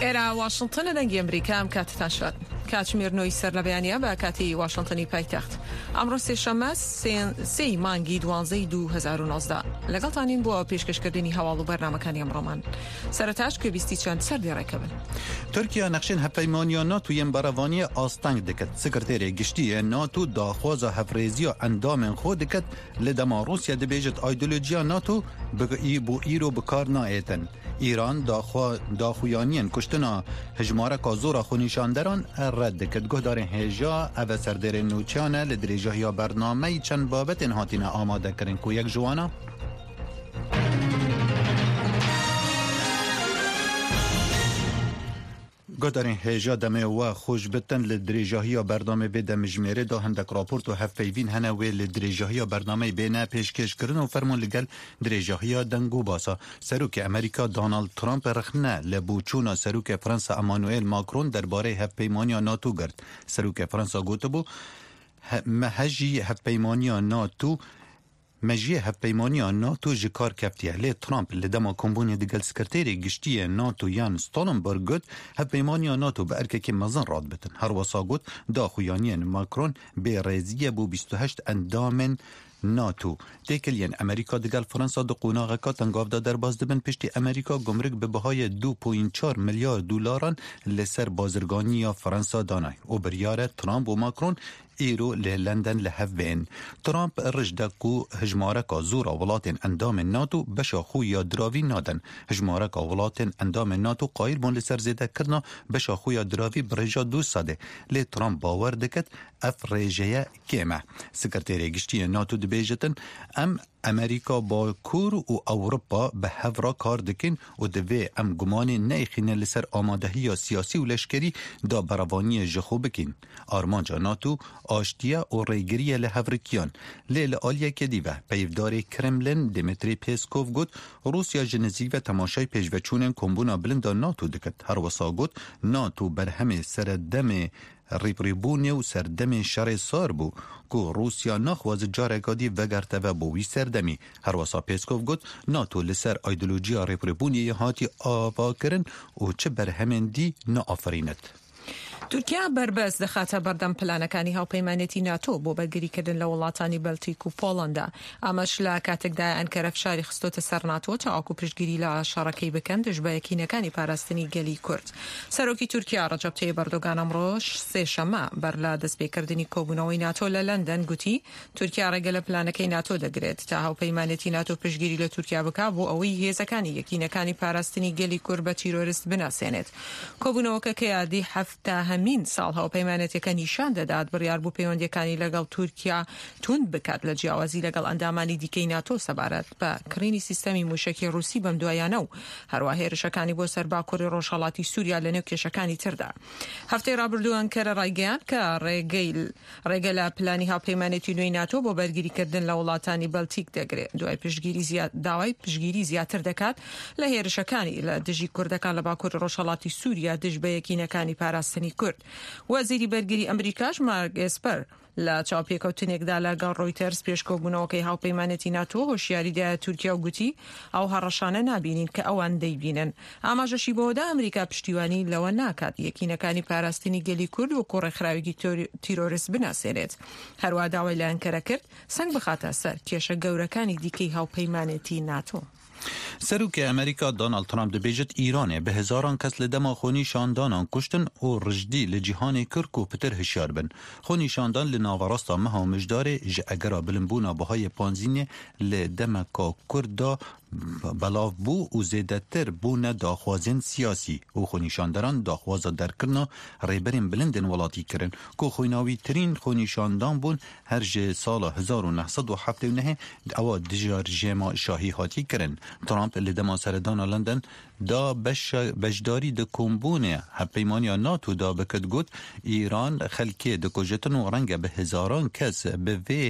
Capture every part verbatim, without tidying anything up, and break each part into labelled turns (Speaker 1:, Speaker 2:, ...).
Speaker 1: ئێرە واشنگتن لە دەنگی ئەمریکام کاتتان شاد کاتژمێر نۆی سەر لە بەیانیە بە کاتی واشنگتنی پایتەخت ئەمڕۆ سێشەممە سێی مانگی دوانزەی دوو هەزار و نۆزدە لەگەڵتانین بۆ پێشکەشکردنی هەواڵ و بەرنامەکانی ئەمڕۆمان. سەرەتاش کوێبیستی چەند سەردی ڕێکەبن.
Speaker 2: تورکیا نەخشین هەپەیمانیا ناتویên بەڕەوانیە ئاستەنگ دکت. سکرتێرê گشتیە ناتو داخوازە هەفرێزیە ئەندامên خۆ دکت لە دەما رووسیا دەبێژێت ئایدۆلۆجیا ناتو بۆ ئیرۆ بکار نایەتن. ایران داخویانین کشتنا هجمارک زورا خونیشاندران رد دکت. گهدارین هجا او سردر نوچانه لدریجه یا برنامه چند بابت هاتین آماده کرن کو یک جوانا گدارین هجا دمه و خوش بتن لدریجه‌های برنامه به دمجمره دا هندک راپورت و هفپیوین هنه و لدریجه‌های برنامه بینه پیشکش کردن و فرمان لگل دریجه‌های دنگو باسا. سروک امریکا دونالد ترامپ رخنه لبوچونا سروک فرانسا امانوئل ماکرون درباره هفپیمانی ناتو گرد. سروک فرانسا گوته بو مهجی هفپیمانی ناتو مجیه هفپیمانی ناتو جکار کفتیه لی ترامپ لدما کمبونی دگل سکرتیری گشتی ناتو یان ستالنبرگ گوت هفپیمانی ناتو به ارکه که مزن راد بتن. هر واسا گوت دا خویانی ماکرون به ریزیه بو بیست و هشت اندامن ناتو. دیکلین امریکا دگل فرانسا دو قوناغه که تنگاف دا در باز دبن پشتی امریکا گمرک به بهای دو پوینت چهار میلیارد دلاران لسر بازرگانی یا فرانسا دانای. او بریاره ترامپ و ماکرون ایرو لندن لهفین. ترامپ رجدکو هجمارکا زورا ولاتن اندام ناتو بشا خو یا دراوی نادن. هجمارکا ولاتن اندام ناتو قایل بون لسر زیده کرنا بشا خو یا دراوی برجا دو ساده. لی ترامپ باور دکت اف ریجه کیمه. سکرتیری گشتی ناتو دبیجتن ام امریکا با کور و اوروپا به هفرا کار دکن و دوی ام گمانی نیخینه لسر آمادهی یا سیاسی و لشکری دا بروانی جخو بکن. آرمانجا ناتو آشتیا و ریگریه لحفرکیان. لیل آلیه که دیوه پیفدار کرملین دیمیتری پیسکوف گوت روسیا جنزی و تماشای پیشوچون کمبونا بلندا ناتو دکت. هر وسا گوت ناتو بر همه سر دم ریبریبونی و سردم شر سار بو که روسیا نخواز جارگادی وگرته و بوی سردمی. هر واسا پیسکوف گوت ناتو لسر ایدولوژیا ریبریبونی هاتی آوا کرن و چه بر همین دی نا آفرینت.
Speaker 1: تورکیا بربەست دەخاتە بەردەم پلانەکانی هاوپەیمانێتی ناتۆ بۆ بەرگریکردن لە وڵاتانی بەلتیک و پۆڵەندا. ئەمەش لە کاتێکدا ئەنکەرە فشاری خستۆتە سەر ناتۆ تاواکو پشتگیری لە شەڕەکەی بکەن دژ بە یەکینەکانی پاراستنی گەلی کورد. سەرۆکی تورکیا ڕەجەب تەیب ئەردۆغان ئەمڕۆ سێشەممە بەر لە دەستپێکردنی کۆبوونەوەی ناتۆ لە لەندەن گوتی تورکیا ڕێگە لە پلانەکەی ناتۆ دەگرێت تا هاوپەیمانێتی ناتۆ پشتگیری لە تورکیا بکات بۆ ئەوەی هێزەکانی یەکینەکانی پاراستنی گەلی کورد بە تیرۆریست بناسێنێت. کۆبوونەوەکە کە یادی هەفتە هەمین ساڵ هاوپەیمانێتەکە نیشان دەدات بڕیار بوو پەیوەندیەکانی لەگەڵ تورکیا توند بکات لە جیاوازی لەگەڵ ئەندامانی دیکەی ناتۆ سەبارەت بە کڕینی سیستەمی موشکی رووسی بەم دوایانە و هەروە هێرشەکانی بۆ سەر باکووری ڕۆژهەڵاتی سووریا لە نێو کێشەکانی تردا. هەفتەی ڕابردوو ئەنکەرە ڕایگەیاند کە ڕێگە لە پلانی هاوپەیمانێتی نوێی ناتۆ بۆ بەرگریکردن لە وڵاتانی بەلتیک دەگرێت. دوای پشتگیری داوای پشتگیری زیاتر دەکات لە هێرشەکانی لە دژی کوردەکان لە باکووری ڕۆژهەڵاتی سووریا دژ بە یەکینەکانی پاراستنی کورد. وەزیری بەرگری ئەمریکاش مارک ئێسپەر لە چاوپێکەوتنێکدا لەگەڵ ڕۆیتەرز پێشکۆبوونەوەکەی هاوپەیمانێتی ناتۆ هۆشیاریدایە تورکیا و گوتی ئەو هەڕەشانە نابینین کە ئەوان دەیبینن. ئاماژەشی بۆدا ئەمریکا پشتیوانی لەوە ناکات یەکینەکانی پاراستنی گەلی کورد و کۆڕێکخراوێکی تیرۆریست بناسێنێت. هەروە داوای لە ئەنکەرە کرد سنگ بخاتە سەر کێشە گەورەکانی دیکەی هاوپەیمانێتی ناتۆ.
Speaker 2: سروک امریکا دونالد ترامپ دبیجت ایرانه به هزاران کس لدما خونی شاندانان کشتن و رجدی لجیهان کرک و پتر هشیار بن. خونی شاندان لناوراستا مها مجداره ج اگرا بلنبونا بهای پانزینه لدما کا کردا بلاف بو و زیدتر بونه داخوازن سیاسی و خونیشاندران داخوازا در کرنا ریبرین بلندن ولاتی کرن که خویناوی ترین خونیشاندان بون هر جه سال هزار و نهصد و هفتاد و نه او دجار جمع شاهی هاتی کرن. ترامپ لدما سردان لندن دا بش بشداری د کمبونه هپیمانی ناتو دا بکد گوت ایران خلکی د کوجتن و رنگ به هزاران کس به وی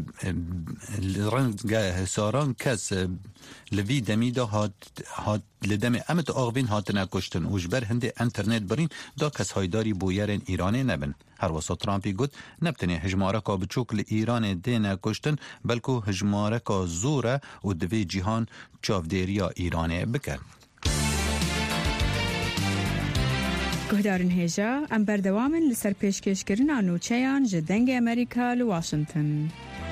Speaker 2: رنگ هزاران کس لوی دمی دا هات هات لدم امت آغبین هاتنه کشتن و جبر هنده انترنت برین دا کس هایداری بویرن ایرانی نبن. هر وسط ترامپی گوت نبتنی هجمارکا بچوک لإیران دینه کشتن بلکو هجمارکا زوره و دوی جیهان چافدیریا ایرانی بکن.
Speaker 3: گهدارن هێژا ئەم بەردەوامن لەسەر پێشکەشکردنا نوچەیان ji dengê Amerîka li Washington.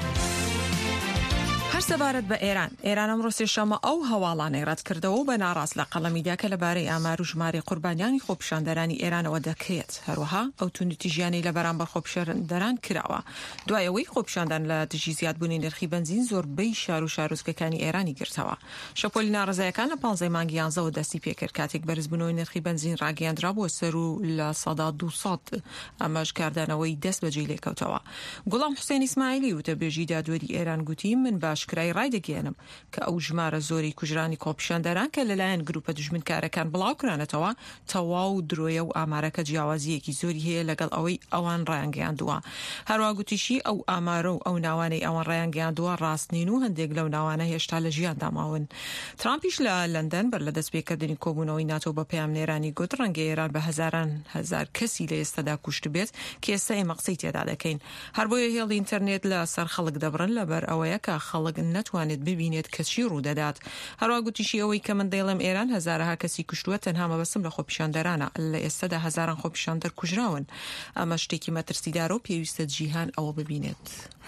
Speaker 1: سەبارەت بە ئێران ئێران ئەمڕۆ سێشەمە ئەو هەواڵانەی ڕەت کردەوە بە ناڕاست لە قەڵەمیدا کە لەبارەی ئامار و ژمارەی قوربانیانی خۆپیشاندەرانی ئێرانەوە دەکرێت. هەروەها ئەو توندوتیژیانەی لە بەرامبەر خۆپیشاندەران کراوە دوایەوەی خۆپیشاندان لە دژی زیادبوونی نرخی بنزین زۆربەی شار و شارۆچکەکانی ئێرانی گرتەوە. شەپۆلی ناڕزایەکان لە پانزەی مانگی یانزەوە دەستی پێکرد کاتێک بەرزبوونەوەی نرخی بنزین ڕاگەیاندرا بۆ سەر و لە سەدا دووسەد ئەمەش کاردانەوەی دەست بەجێ لێکەوتەوە. گوڵام حوسێن ئیسماعیلی وتەبێژی دادوەری ئێران گوتی من باشکرای ڕایدەگەێنم کە ئەو ژمارە زۆری کوژرانی خۆپیشاندەران کە لەلایەن گروپە دژمنکارەکان بڵاوکرانەتەوە تەواو درۆیە و ئامارەکە جیاوازیەکی زۆری هەیە لەگەڵ ئەوەی ئەوان ڕایانگەیاندووە. هەروە گوتیشی ئەو ئامارە و ئەو ناوانەی ئەوان ڕایانگەیاندووە ڕاستنین و هەندێک لەو ناوانە هێشتا لە ژیاندا ماون. ترامپیش لە لەندەن بەر لە دەستپێکردنی کۆبوونەوەی ناتۆ بە پەیامنێرانی گوت ڕەنگە ئێران بە هەزاران هەزار کەسی لە ئێستادا کوشت بێت کە ئێستا ئێمە قسەی تێدا دەکەین. هەر بۆیە هێڵی ئینتەرنێت لە سەر خەڵک دەبڕن لەبەر ئەوەیە کە خەڵک نەتوانێت ببینێت کەچی ڕوودەدات. هەروە گوتیشی ئەوەی کە من دەیڵم ئێران هەزارها کەسی کوشتووە تەنها مەبەستم لە خۆپیشاندەرانە لە ئێستادا هەزاران خۆپیشاندەر کوژراون. ئەمە شتێکی مەترسیدارە و پێویستە جیهان ئەوە ببینێت.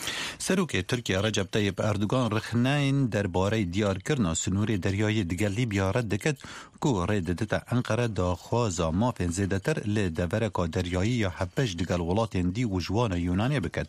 Speaker 2: سەرۆکێ تورکیا ڕەجەب تەیب ئەردوگان ڕخناین دەربارەی دیارکردنا سنووری دەریایی دیگەل لیبیا ڕەت دەکەت کو ڕێدەدەتە ئەنقەرە داخوازا مافێن زێدەتر لێ دەڤەرەکا دەریایی یا حەپەش دیگەل وڵاتێن دی و ژوانە یونانێ بکەت.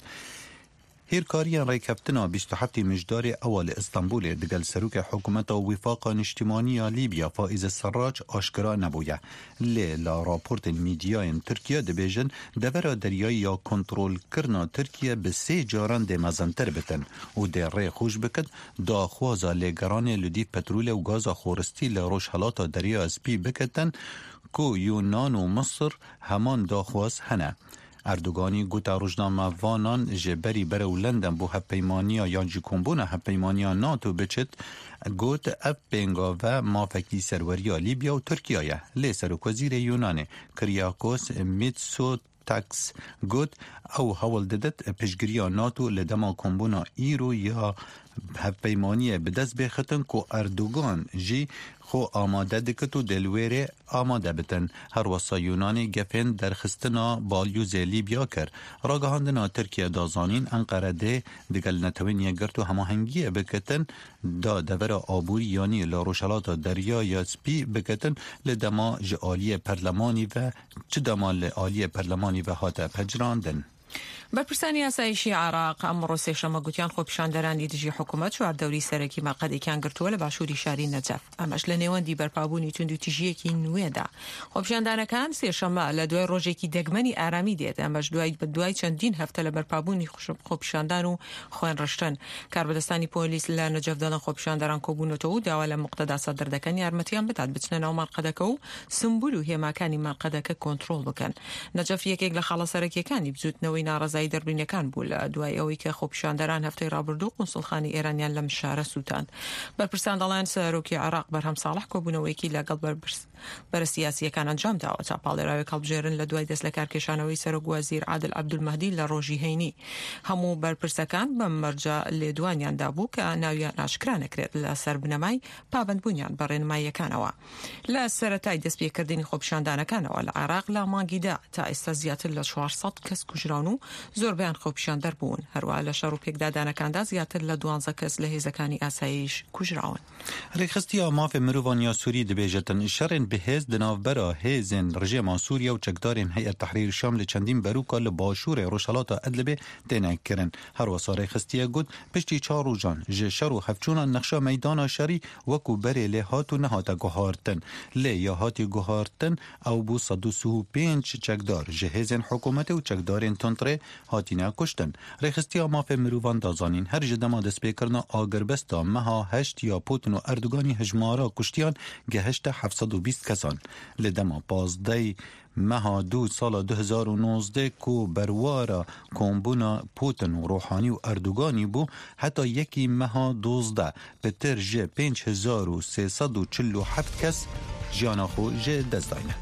Speaker 2: هیرکاریان ڕێکەوتنا بیست و هەفت مژداری ئەوە لە ئیستانبولێ دەگەل سەرۆکە حکوومەتە ویفاقا نیشتیمانیە لیبیا فائیز سەراج ئاشکرا نەبووە. لێ لە راپۆرتên میدیایên تورکیا دەبێژن دەڤەرە دەریایی یا کۆنتڕۆلکردنا تورکیا bi sê caran dê mezintir bitin û dê rê xweş bikin daxwaza lêgeranê li dîv petrolê û gaza xoristî li rojhelata Derya Spî bikitin ku Yunan û Misir heman daxwaz hene. اردوگانی گوتا روزنامه وانان جبری بر ولندن بو هپیمانیا یا جی کمبونا هپیمانیا ناتو بچت گوت اف بنگا و مافکی سروریا لیبیا و ترکیه لی سرک وزیر یونان کریاکوس میتسو تاکس گوت او حول ددت پشگریا ناتو لدما کمبونا ایرو یا هپیمانیه بدست بختن که اردوگان جی خو آماده دکتو دلویره آماده بتن. هر وصا یونانی گفن درخستنا بالیوز لیبیا کر. راگهاندنا ترکیه دازانین انقره ده دگل نتوین یگرتو هماهنگیه بکتن دا دور آبوری یانی لاروشالات دریا یا سپی بکتن لدما جعالی پرلمانی و چه دما لعالی پرلمانی و هاته پجراندن.
Speaker 1: بەرپرسانی ئاسایشی عراق ئەمڕۆ سێشەمە گوتیان خۆپیشاندەرانی دژی حکوومەت چواردەوری سەرەکی مەقەدێکیان گرتووە لە باشووری شاری نەجەف. ئەمەش لە نێوەندی بەرپابوونی توندوتیژیەکی نوێدا. خۆپیشاندانەکان سێشەمە لە دوای ڕۆژێکی دەگمەنی ئارامی دێت. ئەمەش دوای بە دوای چەندین هەفتە لە بەرپابوونی خۆپیشاندان و خوێن ڕشتن. کاربەدەستانی پۆلیس لە نەجەف دەڵێن خۆپیشاندەران کۆبوونەوە و داوا لە موقتەدا سەدر دەکەن یارمەتیان بدات بچنە ناو مەرقەدەکە و سمبول و هێماکانی مەرقەدەکە کۆنتڕۆڵ بکەن. نەجەف یەکێک لە خاڵە سەرەکیەکانی بجووتنەوەی ناڕەزایی دەربڕینەکان بوو لە دوای ئەوەی کە خۆپیشاندەران هەفتەی ڕابردوو قونسڵخانی ئێرانیان لەم شارە سووتاند. بەرپرسان دەڵێن سەرۆکی عراق بەرهەم ساڵح کۆبوونەوەیەکی لەگەڵ بەرە سیاسیەکان ئەنجام داوە تا پاڵێراوێک هەڵبژێرن لە دوای دەست لە کارکێشانەوەی سەرۆک وەزیر عادل عەبدولمەهدی لە ڕۆژی هەینی. هەموو بەرپرسەکان بە مەرجە لێدوانیاندا بوو کە ناویان ئاشکرا نەکرێت لە سەر بنەمای پابەندبوونیان بە ڕێنماییەکانەوە. لە سەرەتای دەستپێکردنی خۆپیشاندانەکانەوە لە عراق لە مانگیدا تا ئێستا زیاتر لە چوارسەد کەس کوژران و زۆربیان خۆپیشاندەر بوون. هەروە لە شەڕ و پێکدادانەکاندا زیاتر لە دوانزە کەس لە هێزەکانی ئاسایش کوژراون.
Speaker 2: ڕێکخستیە مافێ مرۆڤان یا سووری دەبێژێتن شەڕێن بەهێز دناوبەرە هێزن ڕژێما سووریا و چەکدارên هەیەت تەحریر شام لە چەندین بەروکە لە باشوورێ ڕۆژهەڵاتە ئەدلبێ تێنەکردن. هەروەسا ڕێکخستیە گوت پشتی چار ڕۆژان ji شەڕ و هەفچوونە نەخشە مەیدانە شەڕی وەکو بەرێ لێ هات و نەهاتە گوهارتن. لێ یا هاتی گوهارتن ئەو بوو سەد و سی و پێنج چەکدار ji هێزên حکوومەتê و چەکدارên تونترê هاتینە کوشتن. ڕێکخستیە مافێ مرۆڤان دازانین هەر ji dema destpêkirina agiribesta meha heşt ya Putin û Erdoganî hejmara kuştiyan gehişte heft û bîst kesan. Li dema pazdey meha dû sala du hezar û nozde ku berwara kombûna Putin û Rohanî û Erdoganî bû heta yekî meha dozde pitir ji pênc hezar û sê sed û çil û heft kes jiyana xwe jê dest dayne.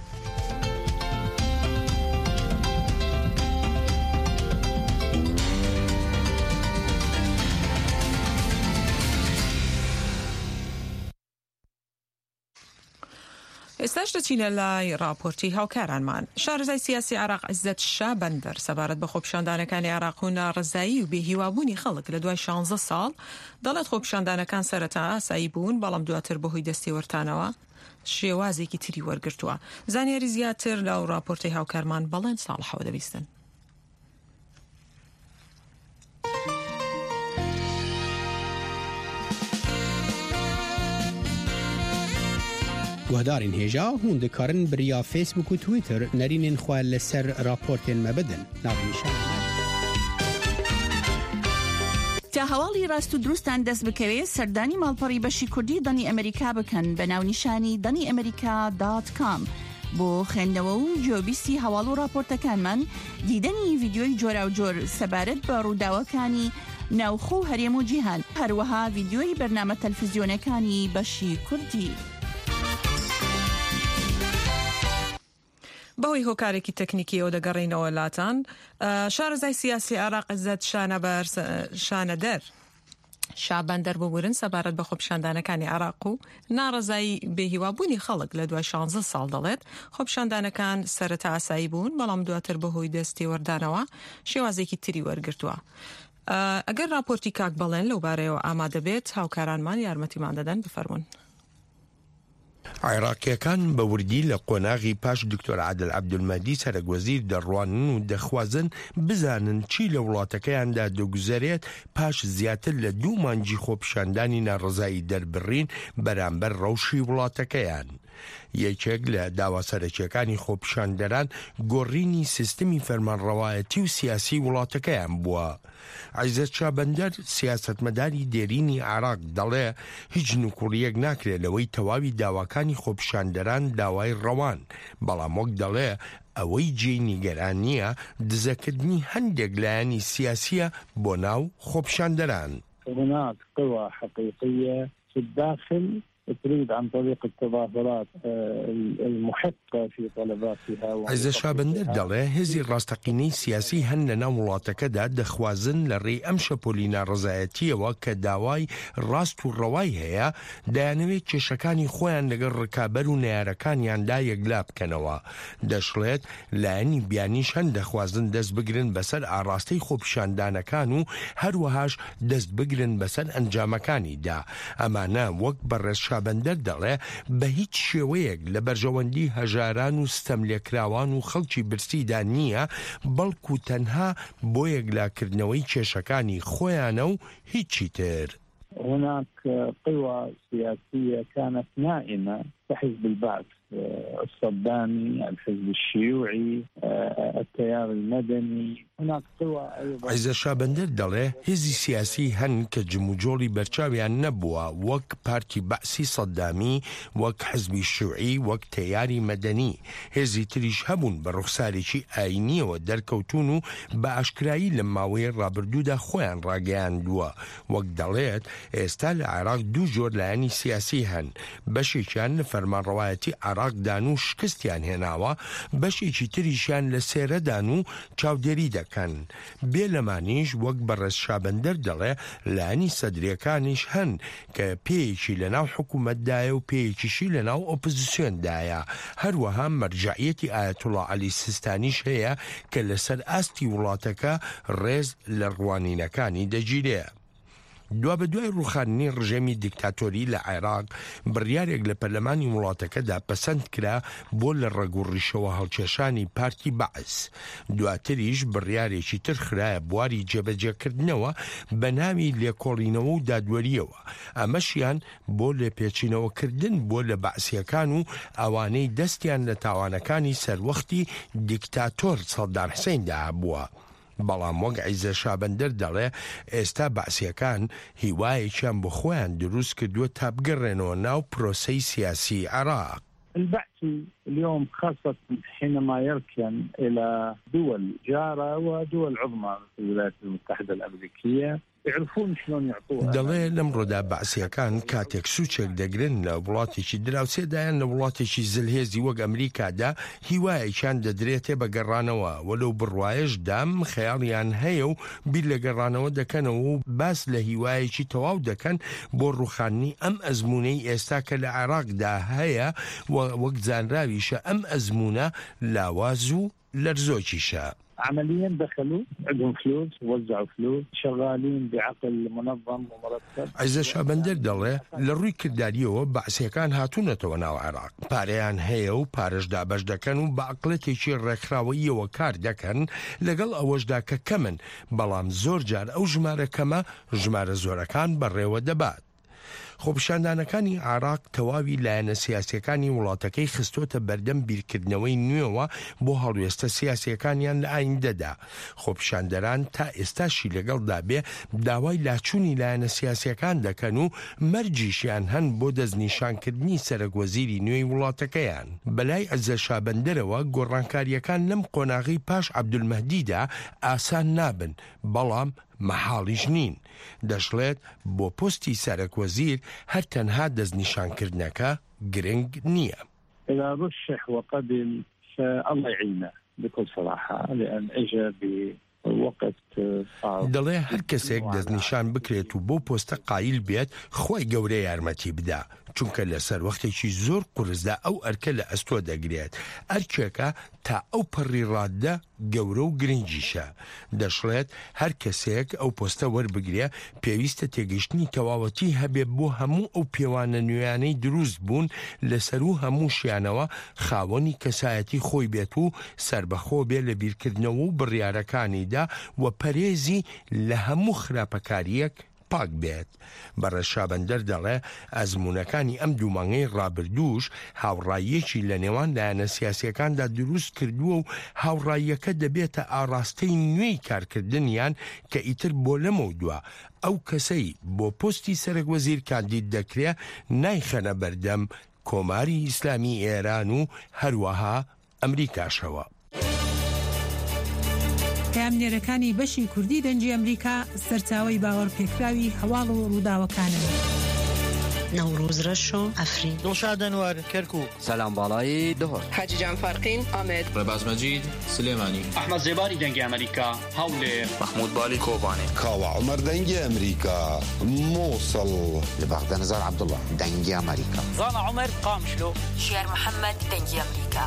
Speaker 1: ئێستاش دەچینە لای راپۆرتی هاوکارانمان. شارەزای سیاسی عێراق عیزەت شابەندەر سەبارەت بە خۆپیشاندانەکانی عێراق و ناڕزایی و بێهیوابوونی خەڵک لە دوای شانزدە ساڵ دەڵێت خۆپیشاندانەکان سەرەتا ئاسایی بوون، بەڵام دواتر بەهۆی دەستێوەرتانەوە شێوازێکی تری وەرگرتووە. زانیاری زیاتر لەو راپۆرتی هاوکارمان بەڵێن ساڵحەوە دەبیستن.
Speaker 4: گوهدارین هێژا هون دەکارن بریا فیسبوک و تویتر نەرینên xwe li ser raportên me bidin. Navnîşan
Speaker 5: تا هەواڵی ڕاست و دروستان دەست بکەوێت سەردانی ماڵپەڕی بەشی کوردی دەنی ئەمریکا بکەن بە ناونیشانی دەنی ئەمریکا دات کام. بۆ خوێندنەوە و جۆبیستی هەواڵ و راپۆرتەکانمان دیدەنی ڤیدیۆی جۆرا و جۆر سەبارەت بە ڕووداوەکانی ناوخۆ و هەرێم و جیهان، هەروەها ڤیدیۆی بەرنامە تەلەڤیزیۆنەکانی بەشی کوردی.
Speaker 1: بەهۆی هۆکارێکی تەکنیکی ئەو دەگەڕینەوە لاتان، شارەزای سیاسی عێراق عیزەت شانەدەر شابەندەر ببورن سەبارەت بە خۆپیشاندانەکانی عێراق و ناڕزایی بێهیوابوونی خەڵک لە دوای شانزدە ساڵ دەڵێت خۆپیشاندانەکان سەرەتا ئاسایی بوون، بەڵام دواتر بەهۆی دەستێوەردانەوە شێوازێکی تری وەرگرتووە. ئەگەر راپۆرتی کاک بەڵێن لەو بارەیەوە ئامادە بێت هاوکارانمان یارمەتیمان دەدەن، بفەرمونون.
Speaker 6: عێراقیەکان بە وردی لە قۆناغی پاش دکتۆر عادل عەبدولمەجید سەرۆکوەزیر دەڕوانن و دەخوازن بزانن چی لە وڵاتەکەیاندا دەگوزارێت پاش زیاتر لە دوو مانگی خۆپیشاندانی ناڕزایی دەربڕین بەرامبەر ڕەوشی وڵاتەکەیان. یەکێک لە داوا سەرەکیەکانی خۆپیشاندەران گۆڕینی سیستمی فەرمانڕەوایەتی و سیاسی وڵاتەکەیان بووە. عیزەت شابەندەر سیاسەتمەداری دێرینی عێراق دەڵێ هیچ نوکوڕیەک ناکرێت لەوەی تەواوی داواکانی خۆپیشاندەران داوای ڕەوان، بەڵام وەک دەڵێ ئەوەی جێی نیگەران نییە دزەکردنی هەندێک لایەنی سیاسیە بۆ ناو خۆپیشاندەران.
Speaker 7: هناك قوى حقيقية في الداخل تريد عن طريق التظاهرات المحقة في طلباتها.
Speaker 6: عیزە شابەندەر دەڵێ هێزی ڕاستەقینەی سیاسی هەن لە ناو وڵاتەکەدا دەخوازن لە ڕێی ئەم شەپۆلی ناڕزایەتیەوە کە داوای ڕاست و ڕەوای هەیە دەیانەوێت کێشەکانی خۆیان لەگەڵ ڕکابەر و نەیارەکانیاندا یەکلا بکەنەوە. دەشڵێت لایەنی بیانیش هەن دەخوازن دەست بگرن بەسەر ئاڕاستەی خۆپیشاندانەکان و هەروەهاش دەست بگرن بەسەر ئەنجامەکانیدا. ئەمانە وەک بەڕێز شابەندەر دەڵێ بە هیچ شێوەیەک لە بەرژەوەندی هەژاران و ستەملێکراوان و خەڵکی برسیدا نییە، بەڵکو تەنها بۆ یەکلاکردنەوەی کێشەکانی خۆیانە و هیچی تر.
Speaker 7: هناك قوى سياسية كانت نائمة كحزب البعث الصدامي، الحزب الشيوعي، التيار المدني. هناك قوى أيضا.
Speaker 6: عیزە شابەندەر دەڵێ هێزی سیاسی هەن کە جموجۆڵی بەرچاویان نەبووە، وەک پارتی بەعسی سەدامی، وەک حزبی شیوعی، وەک تەیاری مەدەنی. هێزی تریش هەبوون بە ڕوخسارێکی ئاینیەوە دەرکەوتون و بە ئاشکرایی لە ماوەی ڕابردوودا خۆیان ڕاگەیاندووە. وەک دەڵێت ئێستا لە عێراق دوو جۆر لایەنی سیاسی هەن، بەشێکیان لە فەرمانڕەوایەتی عێراقدان و شکستیان هێناوە، بەشێکی تریشیان لە سێرەدان و چاودێری دەکەن. بێ لەمانیش وەک بەڕێز شابەندەر دەڵێ لایەنی سەدرەکانیش هەن کە پێیەکی لەناو حکوومەتدایە و پێیەکیشی لەناو ئۆپۆزیسیۆندایە. هەروەها مەرجەعیەتی ئایەتوڵا عەلی سیستانیش هەیە کە لەسەر ئاستی وڵاتەکە ڕێز لە ڕوانینەکانی دەگیرێ. دوا بە دوای ڕوخاندنی ڕژێمی دیکتاتۆری لە عێراق بڕیارێک لە پەرلەمانی وڵاتەکەدا پەسەند کرا بۆ لە ڕێگوڕیشەوە هەڵکێشانی پارتی بەعس. دواتریش بڕیارێکی تر خرایە بواری جێبەجێکردنەوە بە ناوی لێکۆڵینەوە و دادوەریەوە، ئەمەشیان بۆ لێپێچینەوەکردن بۆ لە بەعسیەکان و ئەوانەی دەستیان لە تاوانەکانی سەروەختی دیکتاتۆر سەدام حوسێندا بووە. بەڵام وەک عیزە شابەندەر دەڵێ ئێستا بەعسیەکان هیوایەکیان بۆ خۆیان دروست کردووە تا بگەڕێنەوە ناو پرۆسەی سیاسی عێراق.
Speaker 7: البعثي اليوم خاصة حينما يركن إلى دول جارة ودول عظمى في الولايات المتحدة الأمريكية يعرفون شلون يعطوها.
Speaker 6: دەڵێ لەم ڕۆدا بەعسیەکان کاتێک سوچێک دەگرن لە وڵاتێکی دراوسێدایان لە وڵاتێکی زلهێزی وەک ئەمریکادا هیوایەکیان دەدرێتێ بە گەڕانەوە وەلەو بڕوایش دام خەیاڵیان هەیە و بیر لە گەڕانەوە دەکەنەوە و باس لە هیوایەکی تەواو دەکەن بۆ ڕوخاندنی ئەم ئەزمونەی ئێستا کە لە عێراقدا هەیە وەک زانراویشە ئەم ئەزمونە لاواز و لەرزۆکیشە.
Speaker 7: عمليا دخلوا عندهم فلوس وزعوا فلوس شغالين بعقل منظم ومرتب.
Speaker 6: عیزە شابەندەر دەڵێ لە ڕووی کردداریەوە بەعسیەکان هاتوونەتەوە ناو عێراق پارەیان هەیە و پارەشدا بەش دەکەن و بە عقلەتێکی ڕێکخراوەیەوە کار دەکەن لەگەڵ ئەوەشدا کە کەمن بەڵام زۆر جار ئەو ژمارە کەمە ژمارە زۆرەکان بەڕێوە دەبات. خۆپیشاندانەکانی عێراق تەواوی لایەنە سیاسیەکانی وڵاتەکەی خستۆتە بەردەم بیرکردنەوەی نوێوە بۆ هەڵوێستە سیاسیەکانیان لە ئایندەدا. خۆپیشاندەران تا ئێستاشی لەگەڵدا بێ داوای لاچوونی لایەنە سیاسیەکان دەکەن و مەرجیشیان هەن بۆ دەستنیشانکردنی سەرۆکوەزیری نوێی وڵاتەکەیان. بەلای عەزە شابەندەرەوە گۆڕانکاریەکان لەم قۆناغی پاش عەبدولمەهدیدا ئاسان نابن بەڵام مەحاڵیش نین. دەشڵێت بۆ پۆستی سەرۆکوەزیر هەر تەنها دەستنیشانکردنەکە گرنگ نییە.
Speaker 7: إذا رشح وقبل فالله يعينه بكل صراحة لأن إجا بوقت صعب.
Speaker 6: دەڵێ هەر کەسێک دەستنیشان بکرێت و بۆ پۆستە قایل بێت خۆی گەورە یارمەتی بدا چونکە لەسەر وەختێکی زۆر قورسدا ئەو ئەرکە لە ئەستۆ دەگرێت ئەرکێکە تا ئەو پەڕی ڕاددە گەورە و گرنگیشە. دەشڵێت هەر کەسێک ئەو پۆستە وەربگرێ پێویستە تێگەیشتنی تەواوەتی هەبێت بۆ هەموو ئەو پێوانە نوێیانەی دروست بوون لەسەر و هەموو شیانەوە خاوەنی کەسایەتی خۆی بێت و سربەخۆ بێ لە بیرکردنەوە و بڕیارەکانیدا و پەرێزی لە هەموو خراپەکاریەک پاک بێت. بەڕێز شابەندەر دەڵێ ئەزمونەکانی ئەم دوو مانگەی ڕابردووش هاوڕاییەکی لە نێوان لایەنە سیاسیەکاندا دروست کردووە و هاوڕاییەکە دەبێتە ئاراستەی نوێی کارکردنیان کە ئیتر بۆ لەمە دووە ئەو کەسەی بۆ پۆستی سەرۆکوەزیر کاندید دەکرێ نایخەنە بەردەم کۆماری ئیسلامی ئێران و هەروەها ئەمریکاشەوە.
Speaker 3: کامنێرەکانی بەشی کوردی دەنجی ئەمریکا سەرچاوەی باوەڕپێکراوی هەواڵ و ڕووداوەکانن.
Speaker 8: نەوروز ڕەشۆ ئەفرین
Speaker 9: دڵشاد ئەنوەر کەرکووک
Speaker 10: سەلام باڵایی دهۆر
Speaker 11: حاجی جان فارقین ئامێد
Speaker 12: ڕێباز مەجید سلێمانی
Speaker 13: ئەحمەد زێباری دەنگی ئەمریکا هەولێر
Speaker 14: محمود بالی کۆبانێ
Speaker 15: کاوە عومەر دەنگی ئەمریکا مووسڵ
Speaker 16: لە بەغدە نەزار عەبدوڵڵا دەنگی ئەمریکا
Speaker 17: زانا عومەر قامشلۆ
Speaker 18: شێر محەممەد دەنگی ئەمریکا.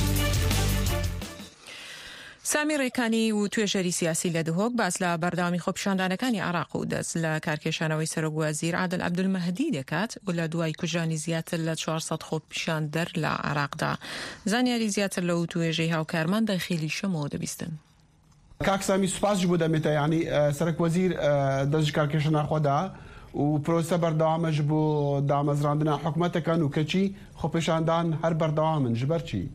Speaker 1: سامی ڕێکانی و توێژەری سیاسی لە دهۆک باس لە بەرداوامی خۆپیشاندانەکانی عێراق و دەست لە کارکێشانەوەی سەرۆکوەزیر عادل عەبدولمەهدی دەکات و لە دوای کوژانی زیاتر لە چوارسەد خۆپیشاندەر لە عێراقدا. زانیاری زیاتر لەو توێژەی هاوکارمان دەخێلی شەمەوە دەبیستن.
Speaker 19: کاک سامی سوپاس بۆ دەمێتە یعنی سەرۆکوەزیر دەست کارکێشانە خۆدا و پرۆسە بەردەوامەش بۆ دامەزراندنا حکوومەتەکان و کەچی خۆپیشاندان هەر بەردەوامن ژبەر چی؟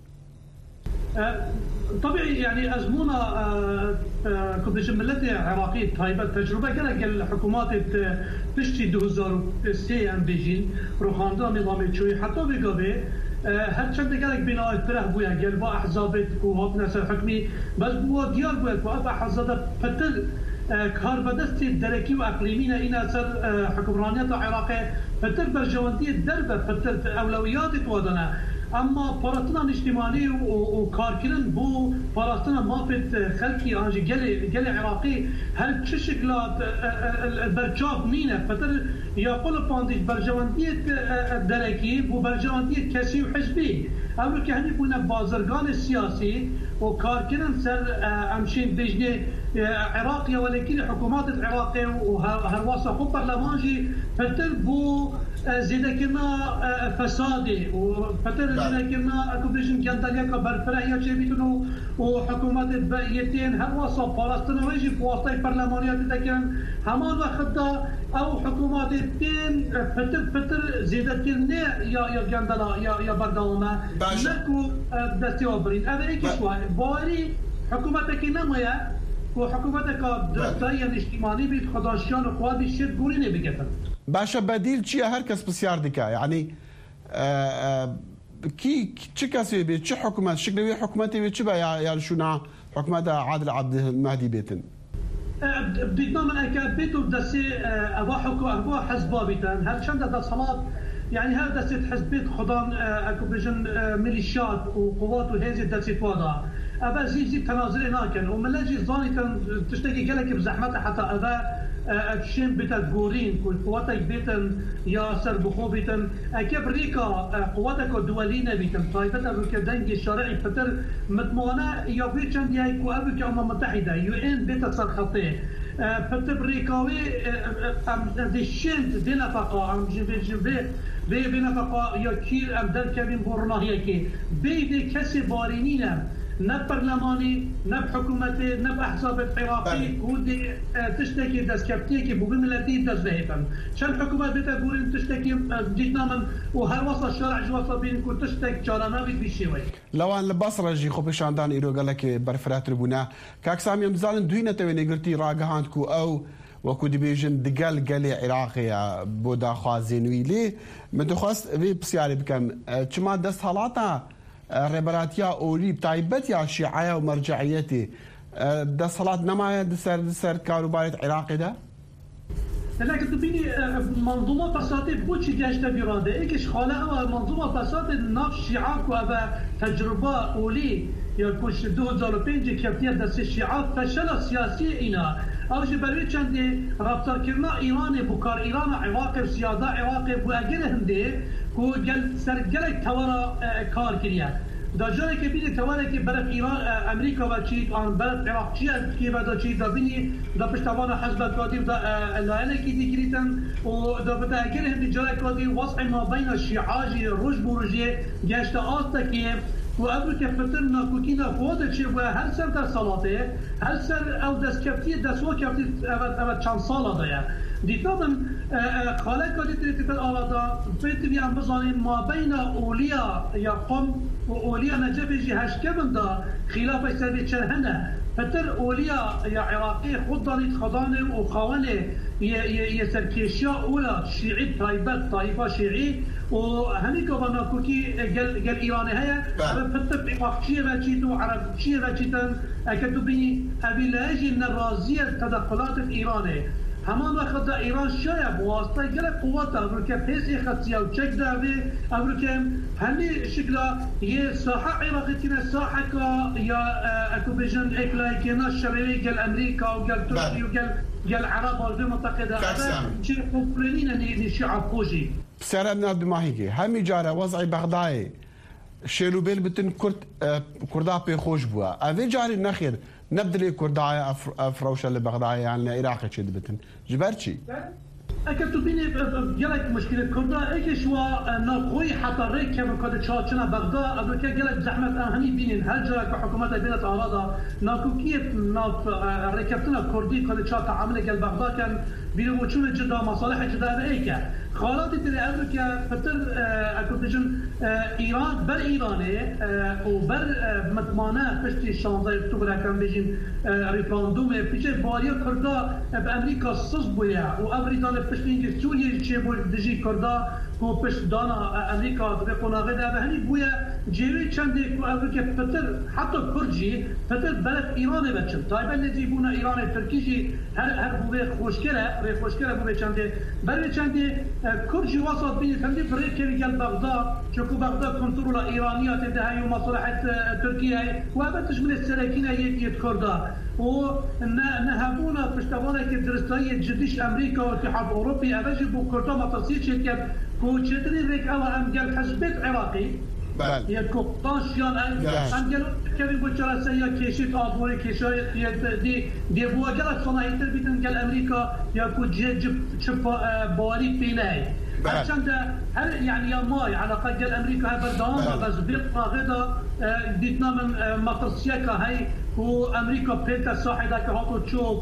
Speaker 20: طبيعي يعني أزمونة كبش ملت عراقي طيبة تجربة كلا كل حكومات تشتي دو هزار وسي ام بيجين روخاندا نظام شوي حتى بقابه هر چند كلا بناء تره بويا قال با أحزاب قوات نصر حكمي بس بو ديار بو با أحزاب فتل كار بدست دركي وأقليمينا إن أثر حكمرانية العراق فتل برجواندية دربة فتل أولويات توادنا اما پاراستنا اجتماعی و کارکردن بو پاراستنا مافت خلقی آنجی گل گل عراقی هر چه شکلات برچاف نینه فتر یا قول پاندیش برجواندی درکی بو برجواندی کسی و حزبی اما که همی بونه بازرگان سیاسی و کارکردن سر امشین بجنه عراقی ولكن حکومات العراقی و هر واسه خوب برلمانجی فتر بو زیده کنا فسادی و فتر زیده کنا اکوبیشن گندالیا که برفره یا چه بیتونو و حکومت بایتین هر واسه پاراستنا ویجی بواسطه پرلمانیات دکن همان وقت دا او حکومت تین فتر فتر زیده کنه یا یا گندالا یا یا برداومه نکو دستی آبرین اوه ایکی شوای باری حکومت که نمایه و حکومت که دستایی اجتماعی بید خداشیان و خواه بید شد گوری نبیگتن
Speaker 19: باشە بەدیل چییە هەر کەس پرسیار دکا یعنی کی چ کەسێ بێت چ حکوومەت شکلوی حکوومەتی بێت چ بە یاریشونا حکوومەتە عادل عەبدولمەهدی بێتن
Speaker 20: بدنا من أكاد بيتو دسي أواحكو أبوا حزبابيتان هل شند هذا صلاة يعني هذا دسيت حزبيت خضان أكو بيجن ميليشيات وقوات وهذه دسيت وضع أبا زي زي تنازلين هاكن وملاجي ظاني تشتكي قالك بزحمتها حتى أبا أكشين بيتا جورين كل قواتك بيتن يا سر بخو بيتن أكيد ريكا قواتك الدولية بيتن طائفة أمريكا دنجي الشرعي فتر متمانة يا بيتشن دي هاي كوابك أمم متحدة يو إن بيتا سر خطيه فتر ريكاوي دي شنت دي نفقة أم جنبي جنبي بي بنفقة يا كير أم در كبين بورنا هي كي بي دي كسي بارينينا نب برلماني نب حكومتي نب أحزاب العراقي ودي تشتكي دس كبتيكي بوبي ملتي دس بهيتن شان حكومات بيتا قولين تشتكي جيتنا من وهر وصل الشارع جواصل بين كنت تشتك جارانا بيت بيشيوي
Speaker 19: لوان لبصرة جي خو بشاندان إيرو قالك برفرات ربنا كاك سامي مزالن دوينة تويني قلتي راقهانتكو أو وكو ديبيجن دقال قالي عراقي بودا خوازينوي لي من دخواست في بسياري بكم چما دست حالاتا ربراتيا أولي بتايبتيا شيعية ومرجعيتي ده صلاة نما دسر دسر كاروباية عراقي ده؟
Speaker 20: لكن تبيني منظومة فساتي بوشي جاشتا بيرادة إيكش خالقها منظومة فساتي ناف شيعاك وأبا تجربة أولي يكون دو هزار و پنج كفتير دست الشيعات فشل سياسي إنا أوجه بروي چندي رابطار كرنا إيران بوكار إيران عراقي وسيادة عراقي بو أجل هنده كو جل سر جلك توارا كار كريا دا جایی که بیده توانه که برف ایران امریکا و چی آن برف عراق چی که بعد چی دا بینی دا پشتوان حزب کادی دا لایله کی دیگریتن و دا بده اگر هم جای کادی وضع ما بین شیعاجی روش بروجی گشت آستا که و ابرو که فتر ناکوکینا فوده چی و هر سر در سالاته هر سر او دست کفتی دست و کفتی اول چند سالا دایا دیتا من خالق کادی تریتیت آلادا بیتی بیان بزانیم ما بین اولیا یا قم و اولیا نجبه جی هشکبن دا خلاف سر چرهنه فتر اولیا یا عراقی خود دانید خدانه و خوانه یه سرکیشیا اولا شیعی تایبت طایفه شیعی و همین که با ناکوکی گل, گل ایرانه هیا فتر عراق چیه و چیتو عرب چیه و چیتن اکدو بینی اوی لاجی نرازیه تدخلات ایرانه همان وقت دا ایران شاید بواسطه گل قوات ابرو که پیسی خصیه و چک داوی ابرو که همین شکلا یه ساحه عراقی تینه ساحه که یا اکو بیجن اکلای که نشره گل امریکا و گل ترکی و گل گل عرب و گل منطقه دا چه قفلینین نشیع خوشی
Speaker 19: بسیار ابن عبدالماهیگی همی جاره وضعی بغدای شیلوبیل بتن کردا پی خوش بوا اوی جاری نخیر نبدلي كرداية أفروشة لبغداد يعني عراقي شيء دبتن جبرتشي
Speaker 20: اگر تو بینی گلک مشکل کرده ای که شوا ناقوی حتی ریک که مکاد چاچنا بغداد اگر که گلک زحمت همین بینین هر جایی که حکومت بینت آرادا ناکوکیت ناف ریکتنا کردی کاد چا تعامل گل بغداد کن بینو وچون جدا مصالح جدا ای که خالاتی تری اگر که فتر اگر بجن ایران بر ایرانه و بر مطمانه پشتی شانزده اکتبر کن بجن ریفراندوم پیچه باریا کرده به امریکا سوز بویا و امریکا پشتینگی سوریه چه بود دژی کرده کو پشت دانا امریکا به قناغه ده به همین بویا جیوی چندی کو امریکا فتر حتی کرجی فتر بلد ایران بچن طایبا ندی بونا ایران ترکیجی هر هر بوی خوشکره ری خوشکره بوی چندی برای چندی کرجی وسط بینی چندی برای که گل بغداد چکو بغداد کنترل ایرانیات ده های و مصالحات ترکیه و بعدش من السلاکینه یک کرده و نهبونا پشتوانه که درستایی جدیش امریکا و اتحاد اوروپی اوجی بو کرده مطرسی شرکت کو چتری ریک او هم گل حزبت عراقی یا کوپتانشیان هم گل کمی بو چرسه یا کشید آدوری کشای دی دی بو گل صناعی تر بیتن گل امریکا یا کو جب چپ باری پینای هرچند هر يعني يا ماي على قد امريكا هاي بردان بس بيقطع غدا ديتنا من مطرسيكا هاي هو امريكا بيتا صاحبه كهاتو تشوب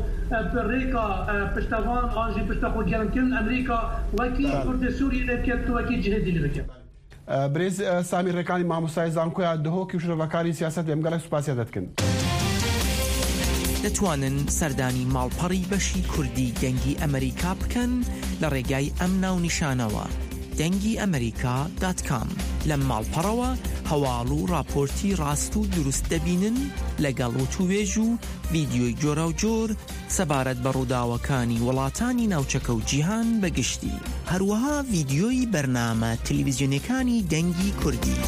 Speaker 20: بريكا بشتغان انجي بشتغل جانكن امريكا وكي كرد سوريا لكت وكي جهدي لك
Speaker 19: بريز سامي ركاني مع مستعزان كويا دهو كيف شرفكاري سياسه بمقلك سپاسياتكن
Speaker 9: دەتوانن سەردانی ماڵپەڕی بەشی کوردی دەنگی ئەمریکا بکەن لە ڕێگای ئەم ناونیشانەوە دەنگی ئەمریکا دات کام لە ماڵپەڕەوە هەواڵ و راپۆرتی ڕاست و دروست دەبینن لەگەڵ وتووێژ و ڤیدیۆی جۆرە و جۆر سەبارەت بە ڕووداوەکانی وڵاتانی ناوچەکە و جیهان بەگشتی. هەروەها ڤیدیۆی بەرنامە تەلەڤیزیۆنەکانی دەنگی کوردی.